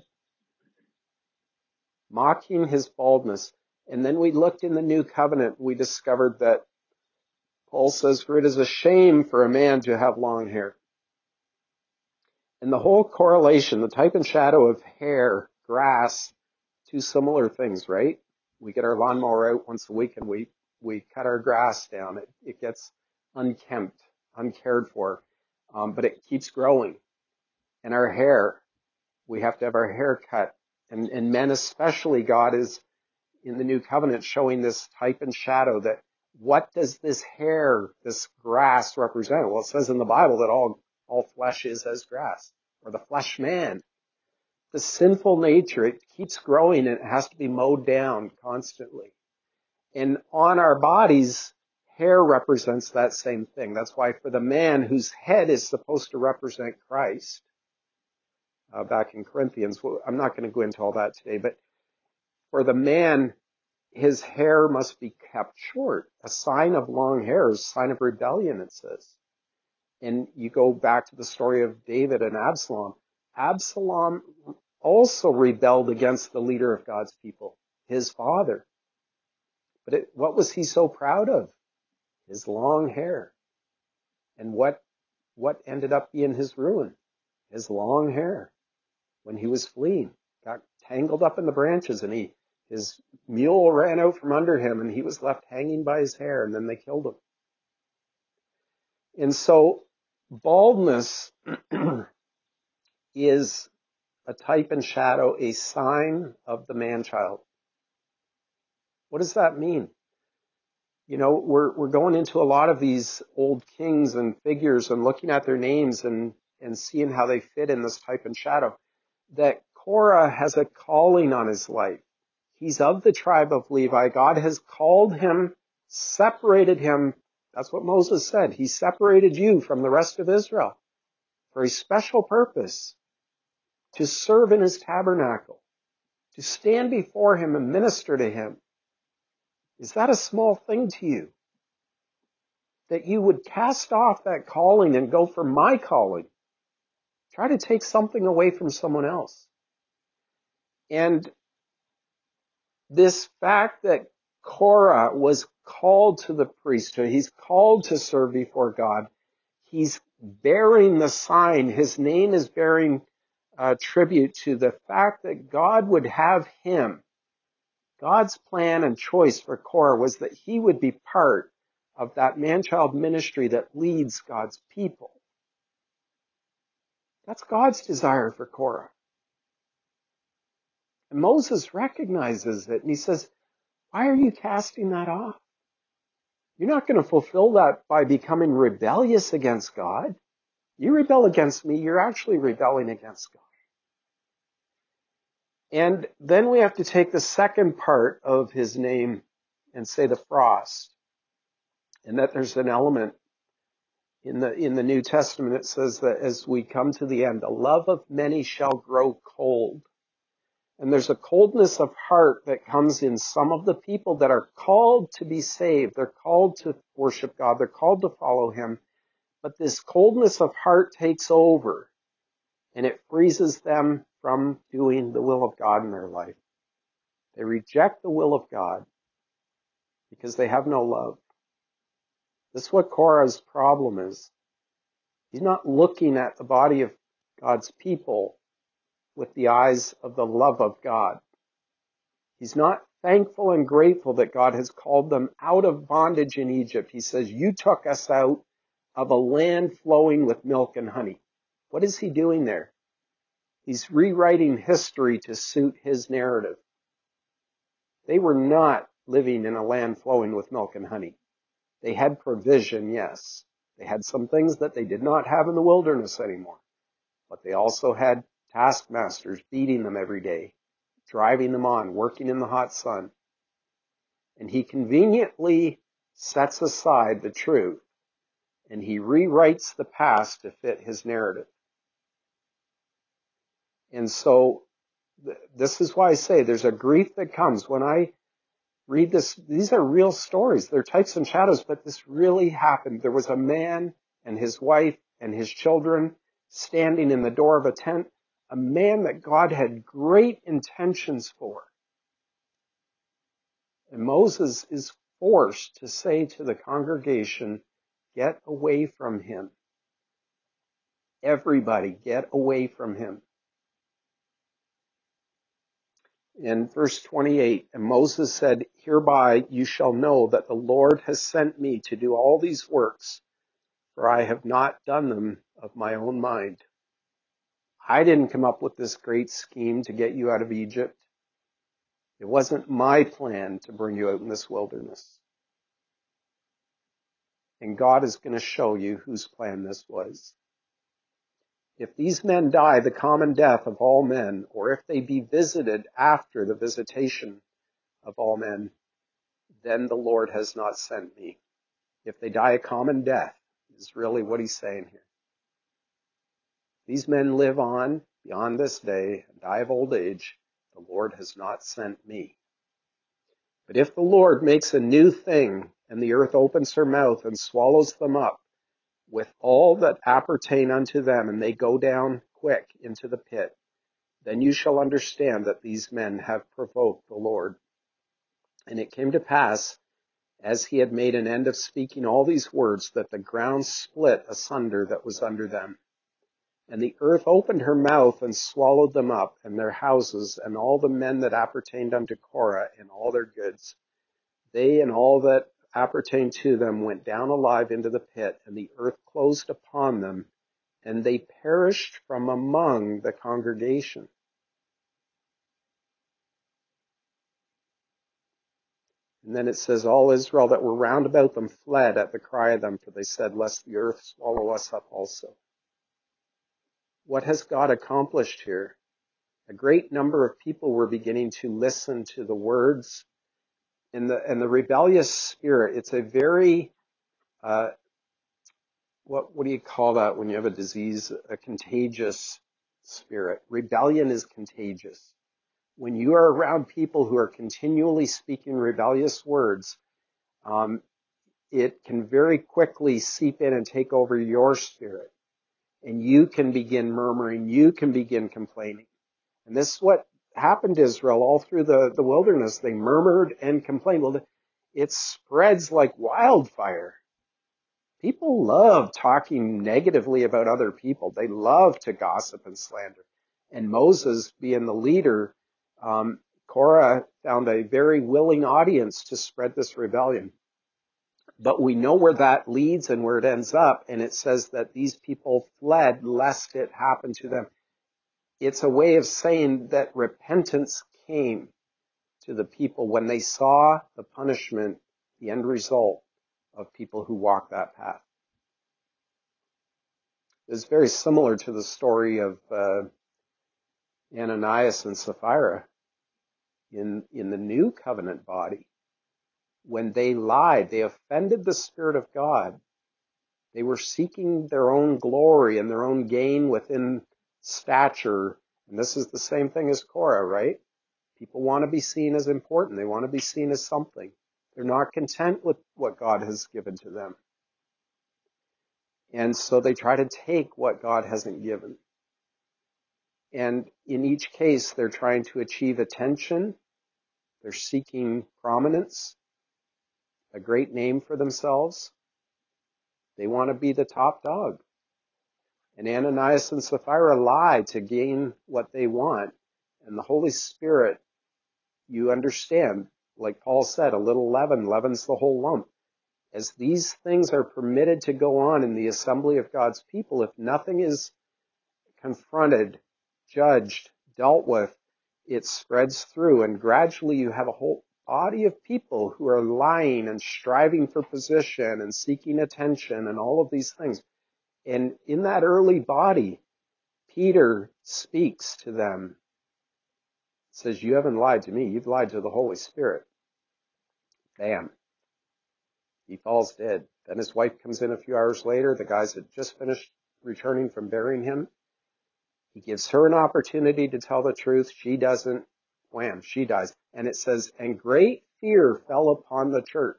Mocking his baldness. And then we looked in the New Covenant. We discovered that Paul says, for it is a shame for a man to have long hair. And the whole correlation, the type and shadow of hair, grass, two similar things, right? We get our lawnmower out once a week and we, we cut our grass down. It, it gets unkempt, uncared for, um, but it keeps growing. And our hair, we have to have our hair cut. And, and men especially, God is in the New Covenant showing this type and shadow that what does this hair, this grass represent? Well, it says in the Bible that all, all flesh is as grass, or the flesh man. The sinful nature, it keeps growing and it has to be mowed down constantly. And on our bodies, hair represents that same thing. That's why for the man whose head is supposed to represent Christ, uh, back in Corinthians, well, I'm not going to go into all that today, but for the man, his hair must be kept short. A sign of long hair is a sign of rebellion, it says. And you go back to the story of David and Absalom. Absalom also rebelled against the leader of God's people, his father. But it, what was he so proud of? His long hair. And what, what ended up being his ruin? His long hair. When he was fleeing, got tangled up in the branches and he, his mule ran out from under him and he was left hanging by his hair and then they killed him. And so baldness is a type and shadow, a sign of the man-child. What does that mean? You know, we're we're going into a lot of these old kings and figures and looking at their names and, and seeing how they fit in this type and shadow. That Korah has a calling on his life. He's of the tribe of Levi. God has called him, separated him. That's what Moses said. He separated you from the rest of Israel for a special purpose, to serve in his tabernacle, to stand before him and minister to him. Is that a small thing to you? That you would cast off that calling and go for my calling. Try to take something away from someone else. And this fact that Korah was called to the priesthood, he's called to serve before God, he's bearing the sign, his name is bearing uh, tribute to the fact that God would have him. God's plan and choice for Korah was that he would be part of that man-child ministry that leads God's people. That's God's desire for Korah. And Moses recognizes it and he says, why are you casting that off? You're not going to fulfill that by becoming rebellious against God. You rebel against me, you're actually rebelling against God. And then we have to take the second part of his name and say the frost. And that there's an element in the, in the New Testament, it says that as we come to the end, the love of many shall grow cold. And there's a coldness of heart that comes in some of the people that are called to be saved. They're called to worship God. They're called to follow him. But this coldness of heart takes over and it freezes them from doing the will of God in their life. They reject the will of God because they have no love. This is what Korah's problem is. He's not looking at the body of God's people with the eyes of the love of God. He's not thankful and grateful that God has called them out of bondage in Egypt. He says, you took us out of a land flowing with milk and honey. What is he doing there? He's rewriting history to suit his narrative. They were not living in a land flowing with milk and honey. They had provision, yes. They had some things that they did not have in the wilderness anymore. But they also had taskmasters beating them every day, driving them on, working in the hot sun. And he conveniently sets aside the truth and he rewrites the past to fit his narrative. And so th- this is why I say there's a grief that comes when I read this. These are real stories. They're types and shadows, but this really happened. There was a man and his wife and his children standing in the door of a tent, a man that God had great intentions for. And Moses is forced to say to the congregation, get away from him. Everybody, get away from him. In verse twenty-eight, and Moses said, hereby you shall know that the Lord has sent me to do all these works, for I have not done them of my own mind. I didn't come up with this great scheme to get you out of Egypt. It wasn't my plan to bring you out in this wilderness. And God is going to show you whose plan this was. If these men die the common death of all men, or if they be visited after the visitation of all men, then the Lord has not sent me. If they die a common death, is really what he's saying here. These men live on beyond this day and die of old age. The Lord has not sent me. But if the Lord makes a new thing, and the earth opens her mouth and swallows them up with all that appertain unto them, and they go down quick into the pit, then you shall understand that these men have provoked the Lord. And it came to pass, as he had made an end of speaking all these words, that the ground split asunder that was under them. And the earth opened her mouth and swallowed them up, and their houses, and all the men that appertained unto Korah, and all their goods. They and all that appertained to them went down alive into the pit, and the earth closed upon them, and they perished from among the congregation. And then it says, all Israel that were round about them fled at the cry of them, for they said, lest the earth swallow us up also. What has God accomplished here? A great number of people were beginning to listen to the words. And the, and the rebellious spirit, it's a very, uh, what, what do you call that when you have a disease? A contagious spirit. Rebellion is contagious. When you are around people who are continually speaking rebellious words, um, it can very quickly seep in and take over your spirit. And you can begin murmuring. You can begin complaining. And this is what happened to Israel all through the, the wilderness. They murmured and complained. Well, it spreads like wildfire. People love talking negatively about other people. They love to gossip and slander. And Moses, being the leader, um, Korah found a very willing audience to spread this rebellion. But we know where that leads and where it ends up. And it says that these people fled lest it happen to them. It's a way of saying that repentance came to the people when they saw the punishment, the end result of people who walk that path. It's very similar to the story of uh, Ananias and Sapphira in, in the new covenant body. When they lied, they offended the Spirit of God. They were seeking their own glory and their own gain within stature. And this is the same thing as Korah, right? People want to be seen as important. They want to be seen as something. They're not content with what God has given to them. And so they try to take what God hasn't given. And in each case, they're trying to achieve attention. They're seeking prominence, a great name for themselves. They want to be the top dog. And Ananias and Sapphira lie to gain what they want. And the Holy Spirit, you understand, like Paul said, a little leaven leavens the whole lump. As these things are permitted to go on in the assembly of God's people, if nothing is confronted, judged, dealt with, it spreads through, and gradually you have a whole body of people who are lying and striving for position and seeking attention and all of these things. And in that early body, Peter speaks to them, says, you haven't lied to me, you've lied to the Holy Spirit. Bam. He falls dead. Then his wife comes in a few hours later. The guys had just finished returning from burying him. He gives her an opportunity to tell the truth. She doesn't. Wham, she dies. And it says, and great fear fell upon the church.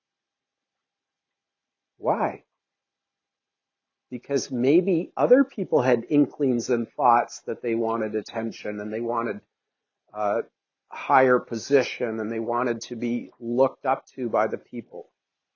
Why? Because maybe other people had inklings and thoughts that they wanted attention and they wanted uh, a higher position and they wanted to be looked up to by the people.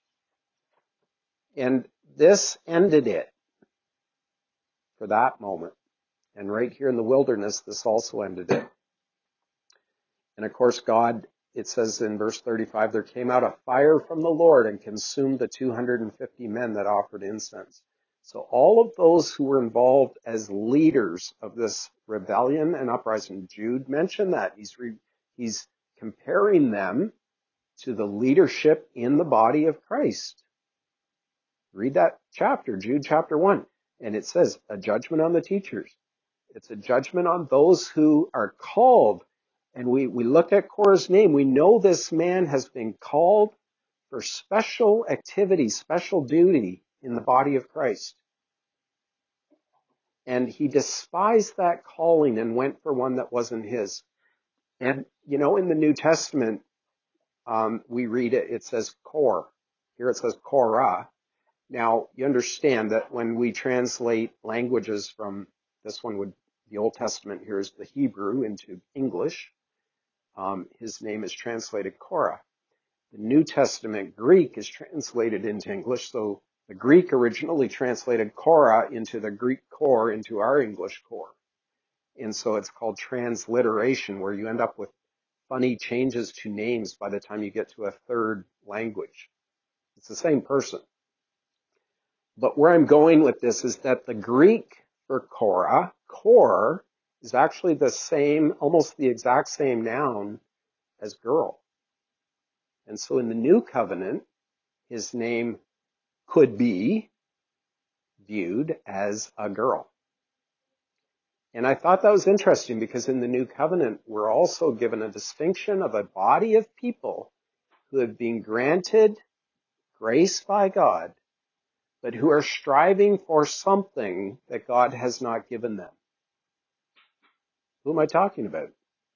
And this ended it for that moment. And right here in the wilderness, this also ended it. And of course, God, it says in verse thirty-five, there came out a fire from the Lord and consumed the two hundred fifty men that offered incense. So all of those who were involved as leaders of this rebellion and uprising, Jude mentioned that. He's, re, he's comparing them to the leadership in the body of Christ. Read that chapter, Jude chapter one. And it says, a judgment on the teachers. It's a judgment on those who are called. And we, we look at Korah's name. We know this man has been called for special activity, special duty in the body of Christ. And he despised that calling and went for one that wasn't his. And, you know, in the New Testament, um, we read it, it says Kor. Here it says Korah. Now, you understand that when we translate languages from, this one would, the Old Testament here is the Hebrew into English. Um, his name is translated Korah. The New Testament Greek is translated into English, so the Greek originally translated Korah into the Greek core into our English core. And so it's called transliteration, where you end up with funny changes to names by the time you get to a third language. It's the same person. But where I'm going with this is that the Greek for Korah, kor, is actually the same, almost the exact same noun as girl. And so in the New Covenant, his name could be viewed as a girl. And I thought that was interesting because in the New Covenant, we're also given a distinction of a body of people who have been granted grace by God, but who are striving for something that God has not given them. Who am I talking about?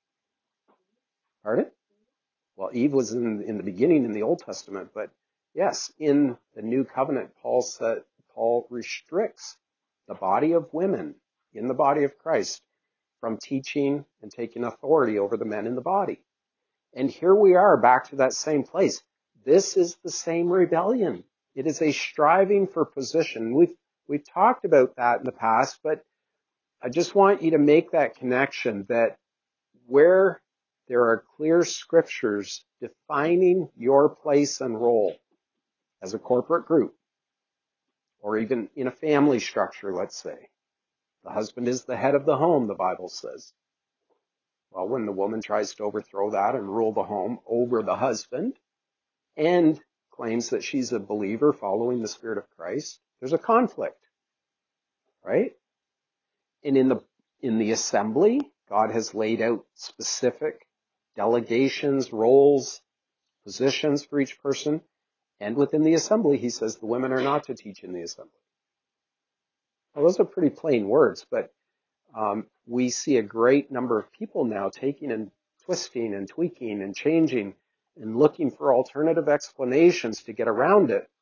Pardon? Well, Eve was in, in the beginning in the Old Testament, but yes, in the New Covenant, Paul said, Paul restricts the body of women in the body of Christ from teaching and taking authority over the men in the body. And here we are back to that same place. This is the same rebellion. It is a striving for position. We've, we've talked about that in the past, but I just want you to make that connection that where there are clear scriptures defining your place and role as a corporate group, or even in a family structure, let's say. The husband is the head of the home, the Bible says. Well, when the woman tries to overthrow that and rule the home over the husband and claims that she's a believer following the Spirit of Christ, there's a conflict, right? And in the, in the assembly, God has laid out specific delegations, roles, positions for each person. And within the assembly, he says the women are not to teach in the assembly. Well, those are pretty plain words, but um, we see a great number of people now taking and twisting and tweaking and changing and looking for alternative explanations to get around it.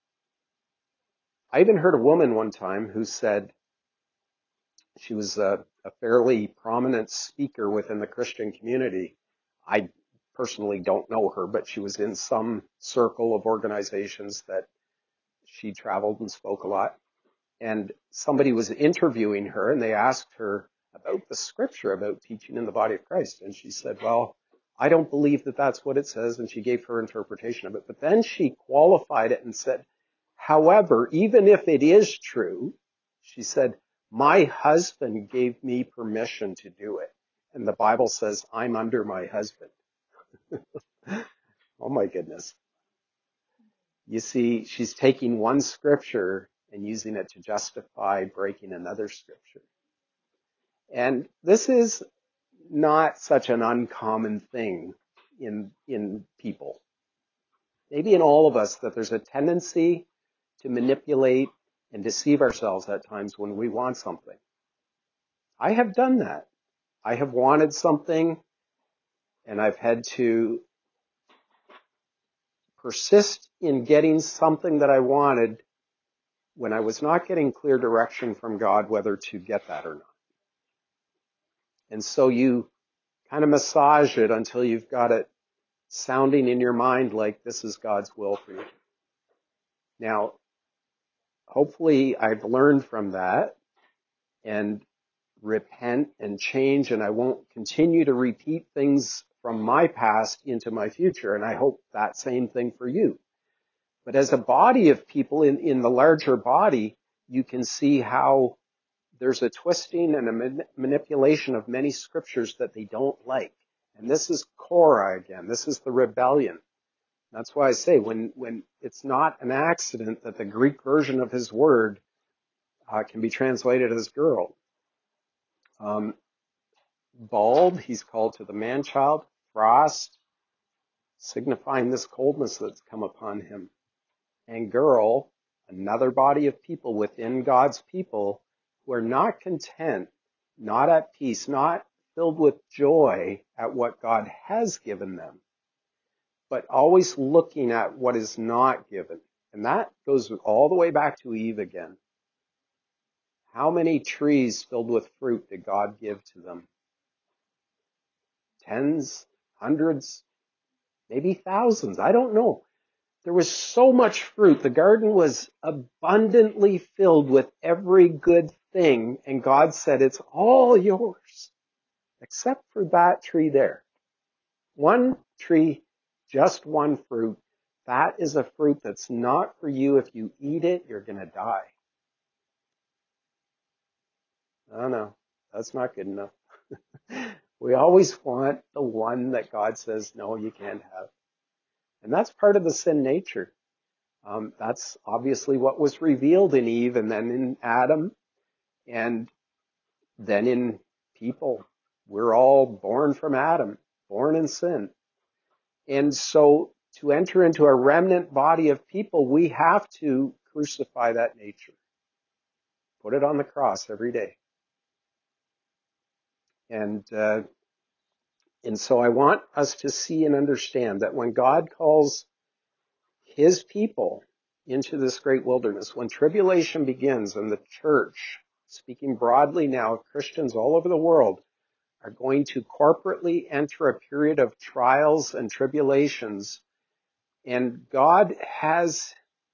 I even heard a woman one time who said she was a, a fairly prominent speaker within the Christian community. I personally don't know her, but she was in some circle of organizations that she traveled and spoke a lot. And somebody was interviewing her and they asked her about the scripture about teaching in the body of Christ. And she said, well, I don't believe that that's what it says. And she gave her interpretation of it. But then she qualified it and said, however, even if it is true, she said, my husband gave me permission to do it. And the Bible says I'm under my husband. Oh my goodness. You see, she's taking one scripture and using it to justify breaking another scripture. And this is not such an uncommon thing in, in people. Maybe in all of us that there's a tendency to manipulate and deceive ourselves at times when we want something. I have done that. I have wanted something, and I've had to persist in getting something that I wanted when I was not getting clear direction from God whether to get that or not. And so you kind of massage it until you've got it sounding in your mind like this is God's will for you. Now, hopefully I've learned from that and repent and change, and I won't continue to repeat things from my past into my future, and I hope that same thing for you. But as a body of people in, in the larger body, you can see how there's a twisting and a man- manipulation of many scriptures that they don't like. And this is Korah again. This is the rebellion. That's why I say when, when it's not an accident that the Greek version of his word uh, can be translated as girl. Um, bald, he's called to the man-child. Frost, signifying this coldness that's come upon him. And girl, another body of people within God's people who are not content, not at peace, not filled with joy at what God has given them, but always looking at what is not given. And that goes all the way back to Eve again. How many trees filled with fruit did God give to them? Tens, hundreds, maybe thousands. I don't know. There was so much fruit. The garden was abundantly filled with every good thing. And God said, it's all yours, except for that tree there. One tree, just one fruit. That is a fruit that's not for you. If you eat it, you're going to die. Oh no, that's not good enough. We always want the one that God says, no, you can't have. And that's part of the sin nature. Um, that's obviously what was revealed in Eve and then in Adam and then in people. We're all born from Adam, born in sin. And so to enter into a remnant body of people, we have to crucify that nature. Put it on the cross every day. And, uh, and so I want us to see and understand that when God calls his people into this great wilderness, when tribulation begins and the church, speaking broadly now, Christians all over the world are going to corporately enter a period of trials and tribulations, and God has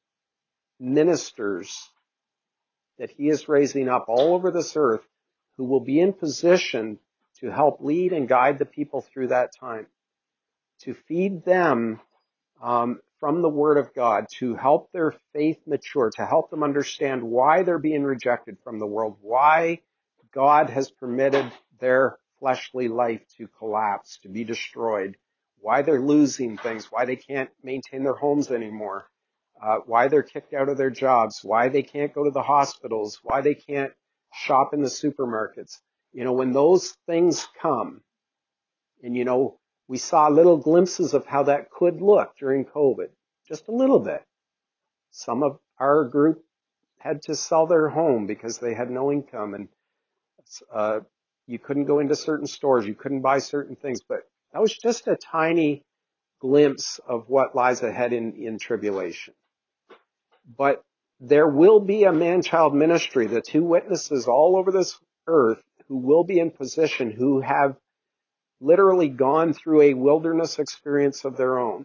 ministers that he is raising up all over this earth who will be in position to help lead and guide the people through that time, to feed them um, from the Word of God, to help their faith mature, to help them understand why they're being rejected from the world, why God has permitted their fleshly life to collapse, to be destroyed, why they're losing things, why they can't maintain their homes anymore, uh, why they're kicked out of their jobs, why they can't go to the hospitals, why they can't shop in the supermarkets. You know, when those things come, and you know, we saw little glimpses of how that could look during COVID, just a little bit. Some of our group had to sell their home because they had no income, and uh, you couldn't go into certain stores, you couldn't buy certain things, but that was just a tiny glimpse of what lies ahead in, in tribulation. But there will be a man-child ministry, the two witnesses all over this earth who will be in position, who have literally gone through a wilderness experience of their own.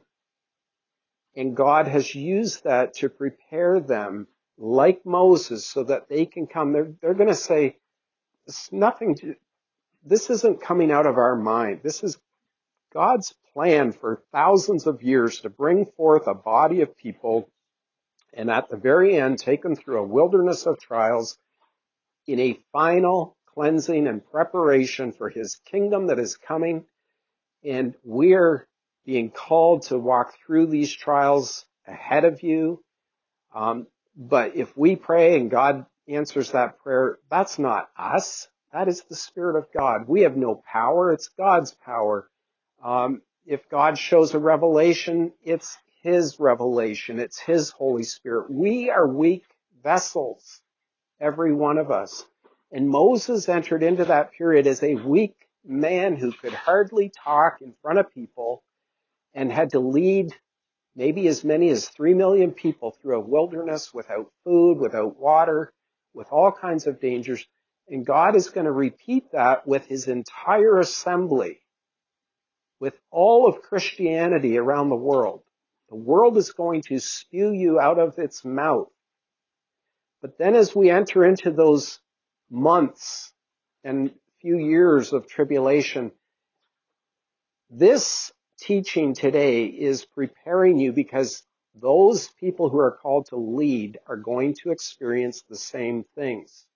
And God has used that to prepare them like Moses so that they can come. They're, they're going to say, it's nothing to, this isn't coming out of our mind. This is God's plan for thousands of years to bring forth a body of people and at the very end take them through a wilderness of trials in a final cleansing and preparation for his kingdom that is coming. And we're being called to walk through these trials ahead of you. Um, but if we pray and God answers that prayer, that's not us. That is the Spirit of God. We have no power. It's God's power. Um, if God shows a revelation, it's his revelation. It's his Holy Spirit. We are weak vessels, every one of us. And Moses entered into that period as a weak man who could hardly talk in front of people and had to lead maybe as many as three million people through a wilderness without food, without water, with all kinds of dangers. And God is going to repeat that with his entire assembly, with all of Christianity around the world. The world is going to spew you out of its mouth. But then as we enter into those months and few years of tribulation, this teaching today is preparing you because those people who are called to lead are going to experience the same things.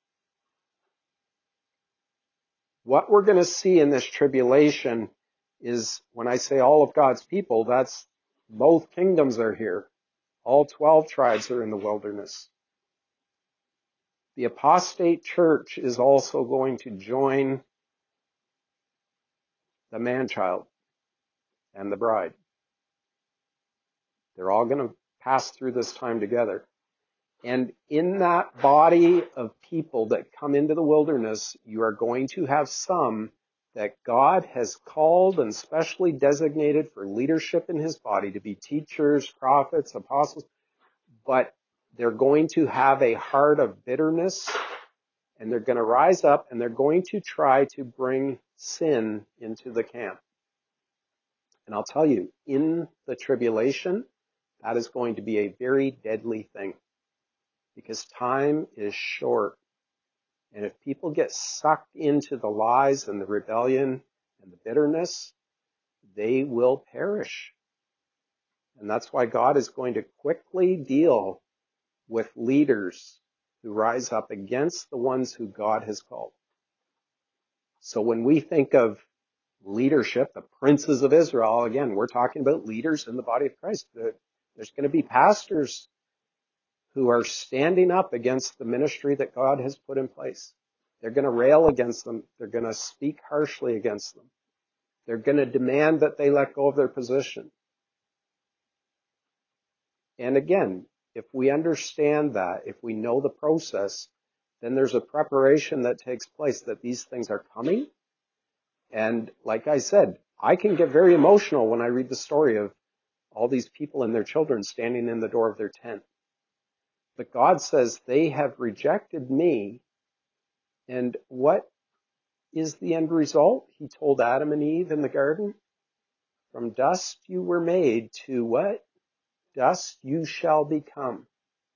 What we're going to see in this tribulation is, when I say all of God's people, that's both kingdoms are here. All twelve tribes are in the wilderness. The apostate church is also going to join the man-child and the bride. They're all going to pass through this time together. And in that body of people that come into the wilderness, you are going to have some that God has called and specially designated for leadership in his body to be teachers, prophets, apostles, but they're going to have a heart of bitterness, and they're going to rise up and they're going to try to bring sin into the camp. And I'll tell you, in the tribulation, that is going to be a very deadly thing because time is short. And if people get sucked into the lies and the rebellion and the bitterness, they will perish. And that's why God is going to quickly deal with leaders who rise up against the ones who God has called. So when we think of leadership, the princes of Israel, again, we're talking about leaders in the body of Christ. There's going to be pastors who are standing up against the ministry that God has put in place. They're going to rail against them. They're going to speak harshly against them. They're going to demand that they let go of their position. And again, if we understand that, if we know the process, then there's a preparation that takes place that these things are coming. And like I said, I can get very emotional when I read the story of all these people and their children standing in the door of their tent. But God says they have rejected me. And what is the end result? He told Adam and Eve in the garden, from dust you were made, to what? Dust you shall become.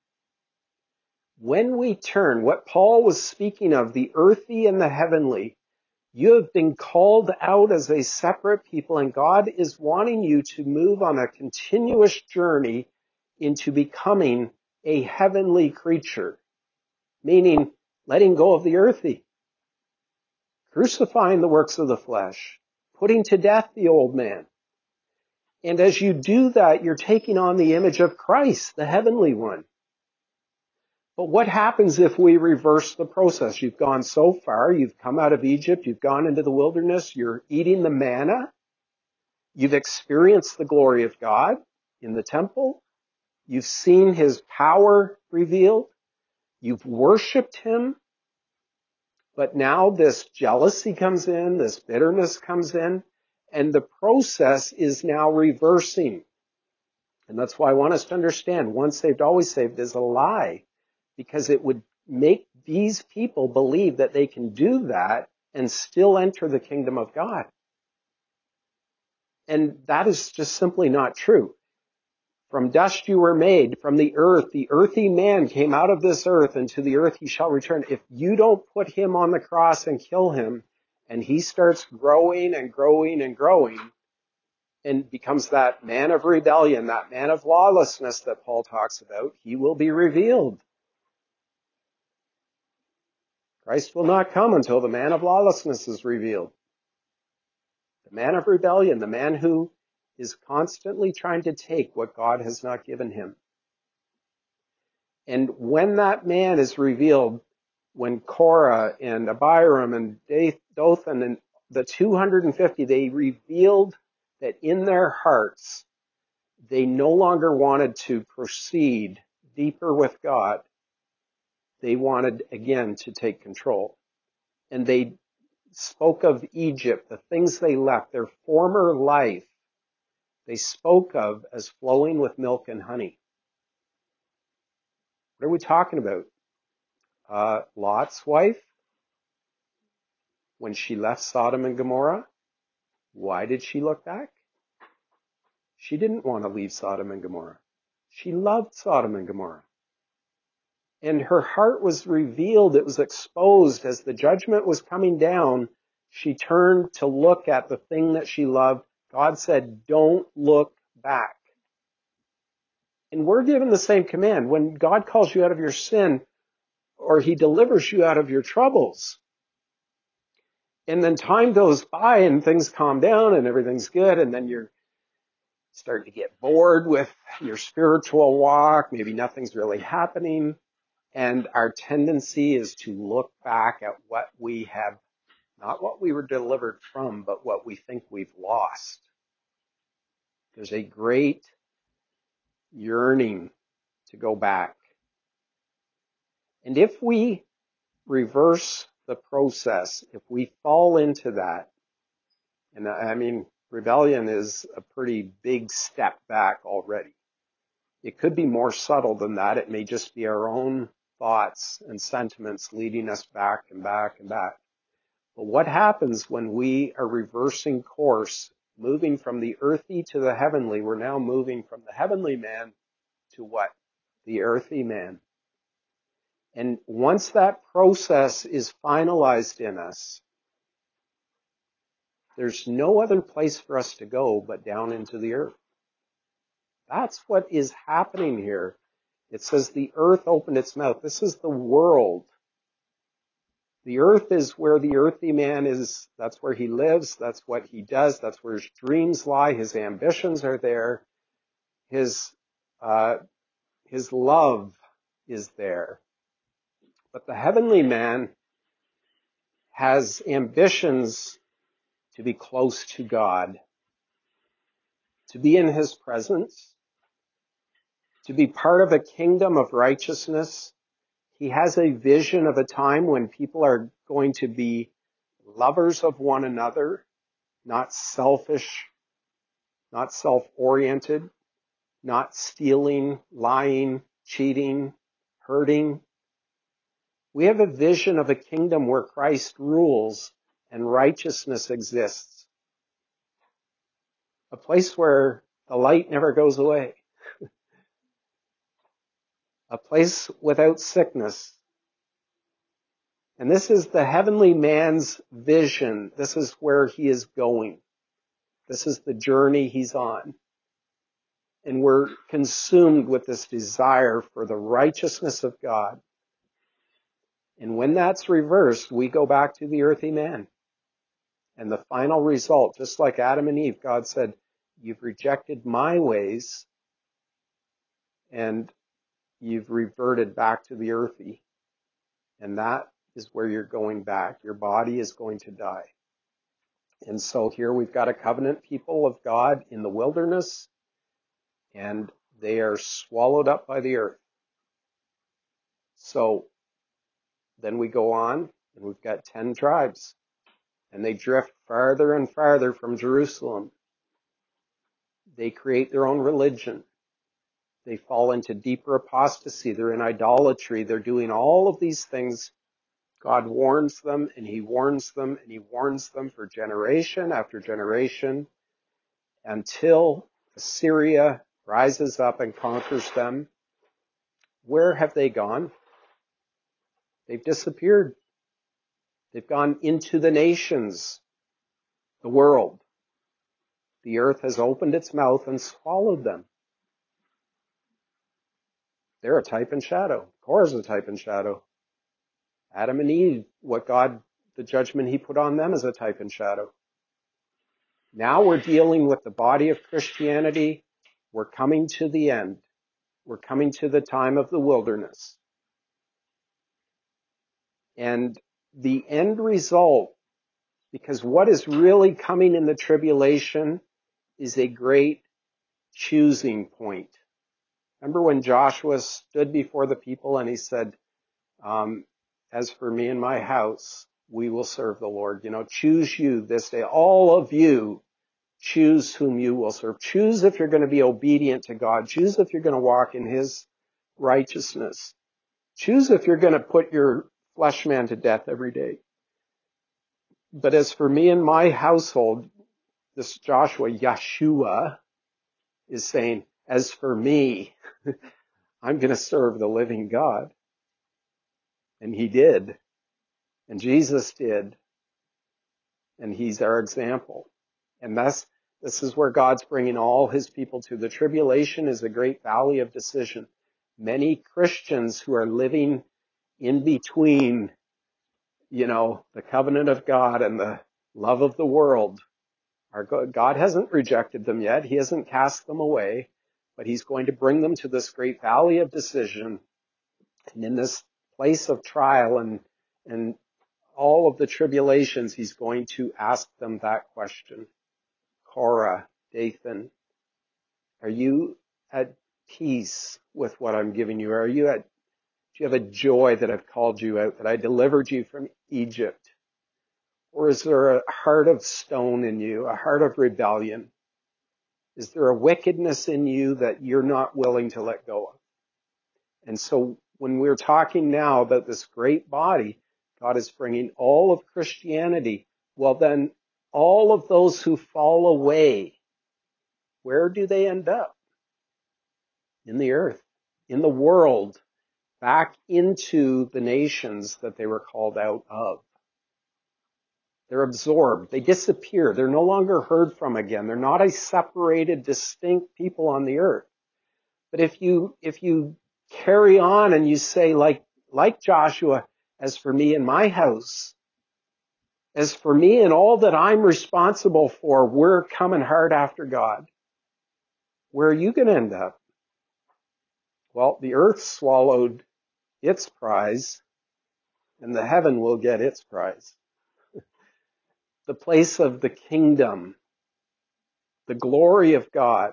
When we turn, what Paul was speaking of, the earthy and the heavenly, you have been called out as a separate people, and God is wanting you to move on a continuous journey into becoming a heavenly creature, meaning letting go of the earthy, crucifying the works of the flesh, putting to death the old man. And as you do that, you're taking on the image of Christ, the heavenly one. But what happens if we reverse the process? You've gone so far, you've come out of Egypt, you've gone into the wilderness, you're eating the manna, you've experienced the glory of God in the temple, you've seen his power revealed, you've worshipped him, but now this jealousy comes in, this bitterness comes in, and the process is now reversing. And that's why I want us to understand, once saved, always saved is a lie, because it would make these people believe that they can do that and still enter the kingdom of God. And that is just simply not true. From dust you were made, from the earth. The earthy man came out of this earth, and to the earth he shall return. If you don't put him on the cross and kill him, and he starts growing and growing and growing, and becomes that man of rebellion, that man of lawlessness that Paul talks about, he will be revealed. Christ will not come until the man of lawlessness is revealed. The man of rebellion, the man who is constantly trying to take what God has not given him. And when that man is revealed, when Korah and Abiram and Dathan and the two hundred fifty, they revealed that in their hearts They no longer wanted to proceed deeper with God. They wanted, again, to take control. And they spoke of Egypt, the things they left, their former life, they spoke of as flowing with milk and honey. What are we talking about? Uh, Lot's wife, when she left Sodom and Gomorrah, why did she look back? She didn't want to leave Sodom and Gomorrah. She loved Sodom and Gomorrah. And her heart was revealed, it was exposed as the judgment was coming down. She turned to look at the thing that she loved. God said, don't look back. And we're given the same command. When God calls you out of your sin, or he delivers you out of your troubles, and then time goes by and things calm down and everything's good, and then you're starting to get bored with your spiritual walk, maybe nothing's really happening, and our tendency is to look back at what we have, not what we were delivered from, but what we think we've lost. There's a great yearning to go back. And if we reverse the process, if we fall into that, and I mean, rebellion is a pretty big step back already. It could be more subtle than that. It may just be our own thoughts and sentiments leading us back and back and back. But what happens when we are reversing course, moving from the earthy to the heavenly? We're now moving from the heavenly man to what? The earthy man. And once that process is finalized in us, there's no other place for us to go but down into the earth. That's what is happening here. It says the earth opened its mouth. This is the world. The earth is where the earthy man is. That's where he lives. That's what he does. That's where his dreams lie. His ambitions are there. His, uh, his love is there. But the heavenly man has ambitions to be close to God, to be in his presence, to be part of a kingdom of righteousness. He has a vision of a time when people are going to be lovers of one another, not selfish, not self-oriented, not stealing, lying, cheating, hurting. We have a vision of a kingdom where Christ rules and righteousness exists. A place where the light never goes away. A place without sickness. And this is the heavenly man's vision. This is where he is going. This is the journey he's on. And we're consumed with this desire for the righteousness of God. And when that's reversed, we go back to the earthy man. And the final result, just like Adam and Eve, God said, you've rejected my ways and you've reverted back to the earthy. And that is where you're going back. Your body is going to die. And so here we've got a covenant people of God in the wilderness, and they are swallowed up by the earth. So then we go on, and we've got ten tribes, and they drift farther and farther from Jerusalem. They create their own religion. They fall into deeper apostasy. They're in idolatry. They're doing all of these things. God warns them, and he warns them, and he warns them for generation after generation until Assyria rises up and conquers them. Where have they gone? They've disappeared. They've gone into the nations, the world. The earth has opened its mouth and swallowed them. They're a type and shadow. Korah's a type and shadow. Adam and Eve, what God, the judgment he put on them is a type and shadow. Now we're dealing with the body of Christianity. We're coming to the end. We're coming to the time of the wilderness. And the end result, because what is really coming in the tribulation is a great choosing point. Remember when Joshua stood before the people and he said, um, as for me and my house, we will serve the Lord. You know, choose you this day. All of you, choose whom you will serve. Choose if you're going to be obedient to God. Choose if you're going to walk in his righteousness. Choose if you're going to put your flesh man to death every day. But as for me and my household, this Joshua, Yeshua, is saying, as for me, I'm going to serve the living God. And he did. And Jesus did. And he's our example. And that's, this is where God's bringing all his people to. The tribulation is a great valley of decision. Many Christians who are living in between, you know, the covenant of God and the love of the world, are God hasn't rejected them yet. He hasn't cast them away, but he's going to bring them to this great valley of decision. And in this place of trial and, and all of the tribulations, he's going to ask them that question. Korah, Dathan, are you at peace with what I'm giving you? Are you at, do you have a joy that I've called you out, that I delivered you from Egypt? Or is there a heart of stone in you, a heart of rebellion? Is there a wickedness in you that you're not willing to let go of? And so when we're talking now about this great body, God is bringing all of Christianity. Well, then all of those who fall away, where do they end up? In the earth, in the world, back into the nations that they were called out of. They're absorbed. They disappear. They're no longer heard from again. They're not a separated, distinct people on the earth. But if you, if you carry on and you say, like, like Joshua, as for me and my house, as for me and all that I'm responsible for, we're coming hard after God. Where are you going to end up? Well, the earth swallowed its prize, and the heaven will get its prize. The place of the kingdom, the glory of God,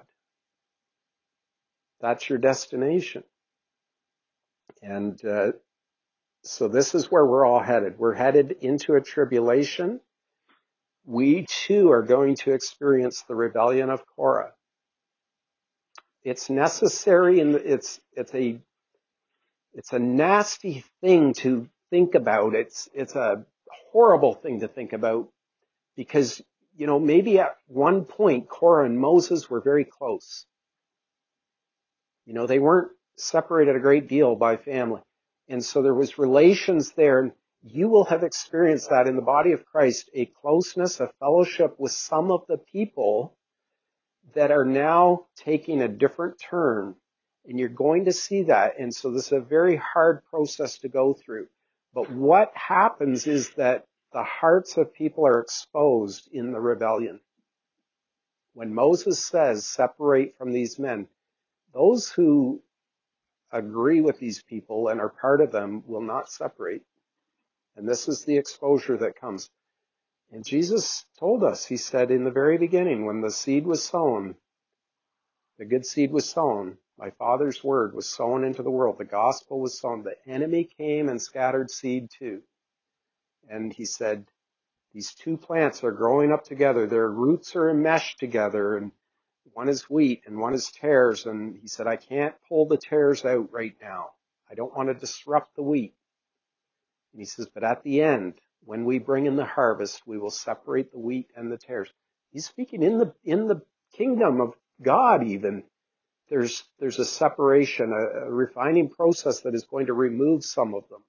that's your destination. And uh, so this is where we're all headed. We're headed into a tribulation. We too are going to experience the rebellion of Korah. It's necessary, and it's it's a it's a nasty thing to think about. It's it's a horrible thing to think about because, you know, maybe at one point Korah and Moses were very close. You know, they weren't separated a great deal by family. And so there was relations there. And you will have experienced that in the body of Christ, a closeness, a fellowship with some of the people that are now taking a different turn. And you're going to see that. And so this is a very hard process to go through. But what happens is that the hearts of people are exposed in the rebellion. When Moses says, separate from these men, those who agree with these people and are part of them will not separate. And this is the exposure that comes. And Jesus told us, he said in the very beginning, when the seed was sown, the good seed was sown, my Father's word was sown into the world, the gospel was sown, the enemy came and scattered seed too. And he said, these two plants are growing up together, their roots are enmeshed together, and one is wheat and one is tares. And he said, I can't pull the tares out right now. I don't want to disrupt the wheat. And he says, but at the end, when we bring in the harvest, we will separate the wheat and the tares. He's speaking in the, in the kingdom of God even. There's, there's a separation, a, a refining process that is going to remove some of them.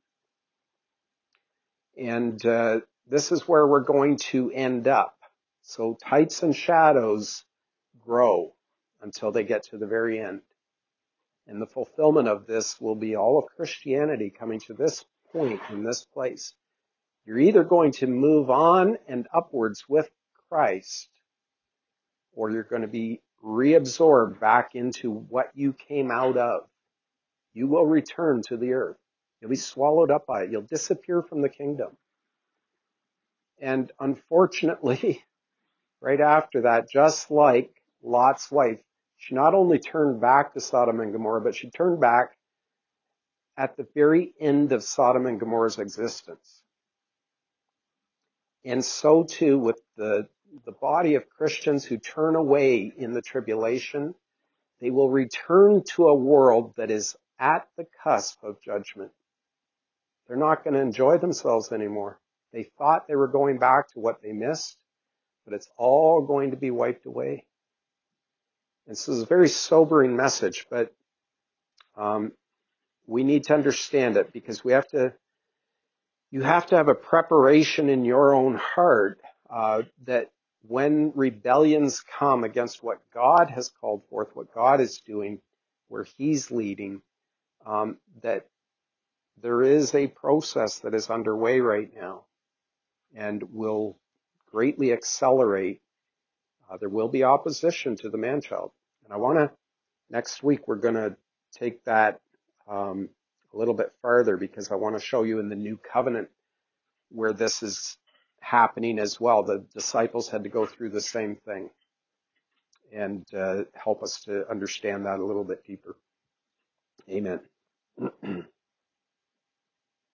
And, uh, this is where we're going to end up. So types and shadows grow until they get to the very end. And the fulfillment of this will be all of Christianity coming to this point in this place. You're either going to move on and upwards with Christ, or you're going to be reabsorbed back into what you came out of. You will return to the earth. You'll be swallowed up by it. You'll disappear from the kingdom. And unfortunately, right after that, just like Lot's wife, She not only turned back to Sodom and Gomorrah, but she turned back at the very end of Sodom and Gomorrah's existence. And so too with the, the body of Christians who turn away in the tribulation, they will return to a world that is at the cusp of judgment. They're not going to enjoy themselves anymore. They thought they were going back to what they missed, but it's all going to be wiped away. And this is a very sobering message, but um, we need to understand it because we have to, you have to have a preparation in your own heart uh, that when rebellions come against what God has called forth, what God is doing, where He's leading, um, that there is a process that is underway right now and will greatly accelerate. Uh, there will be opposition to the man-child. And I want to, next week, we're going to take that um, a little bit farther because I want to show you in the new covenant where this is happening as well. The disciples had to go through the same thing and uh, help us to understand that a little bit deeper. Amen.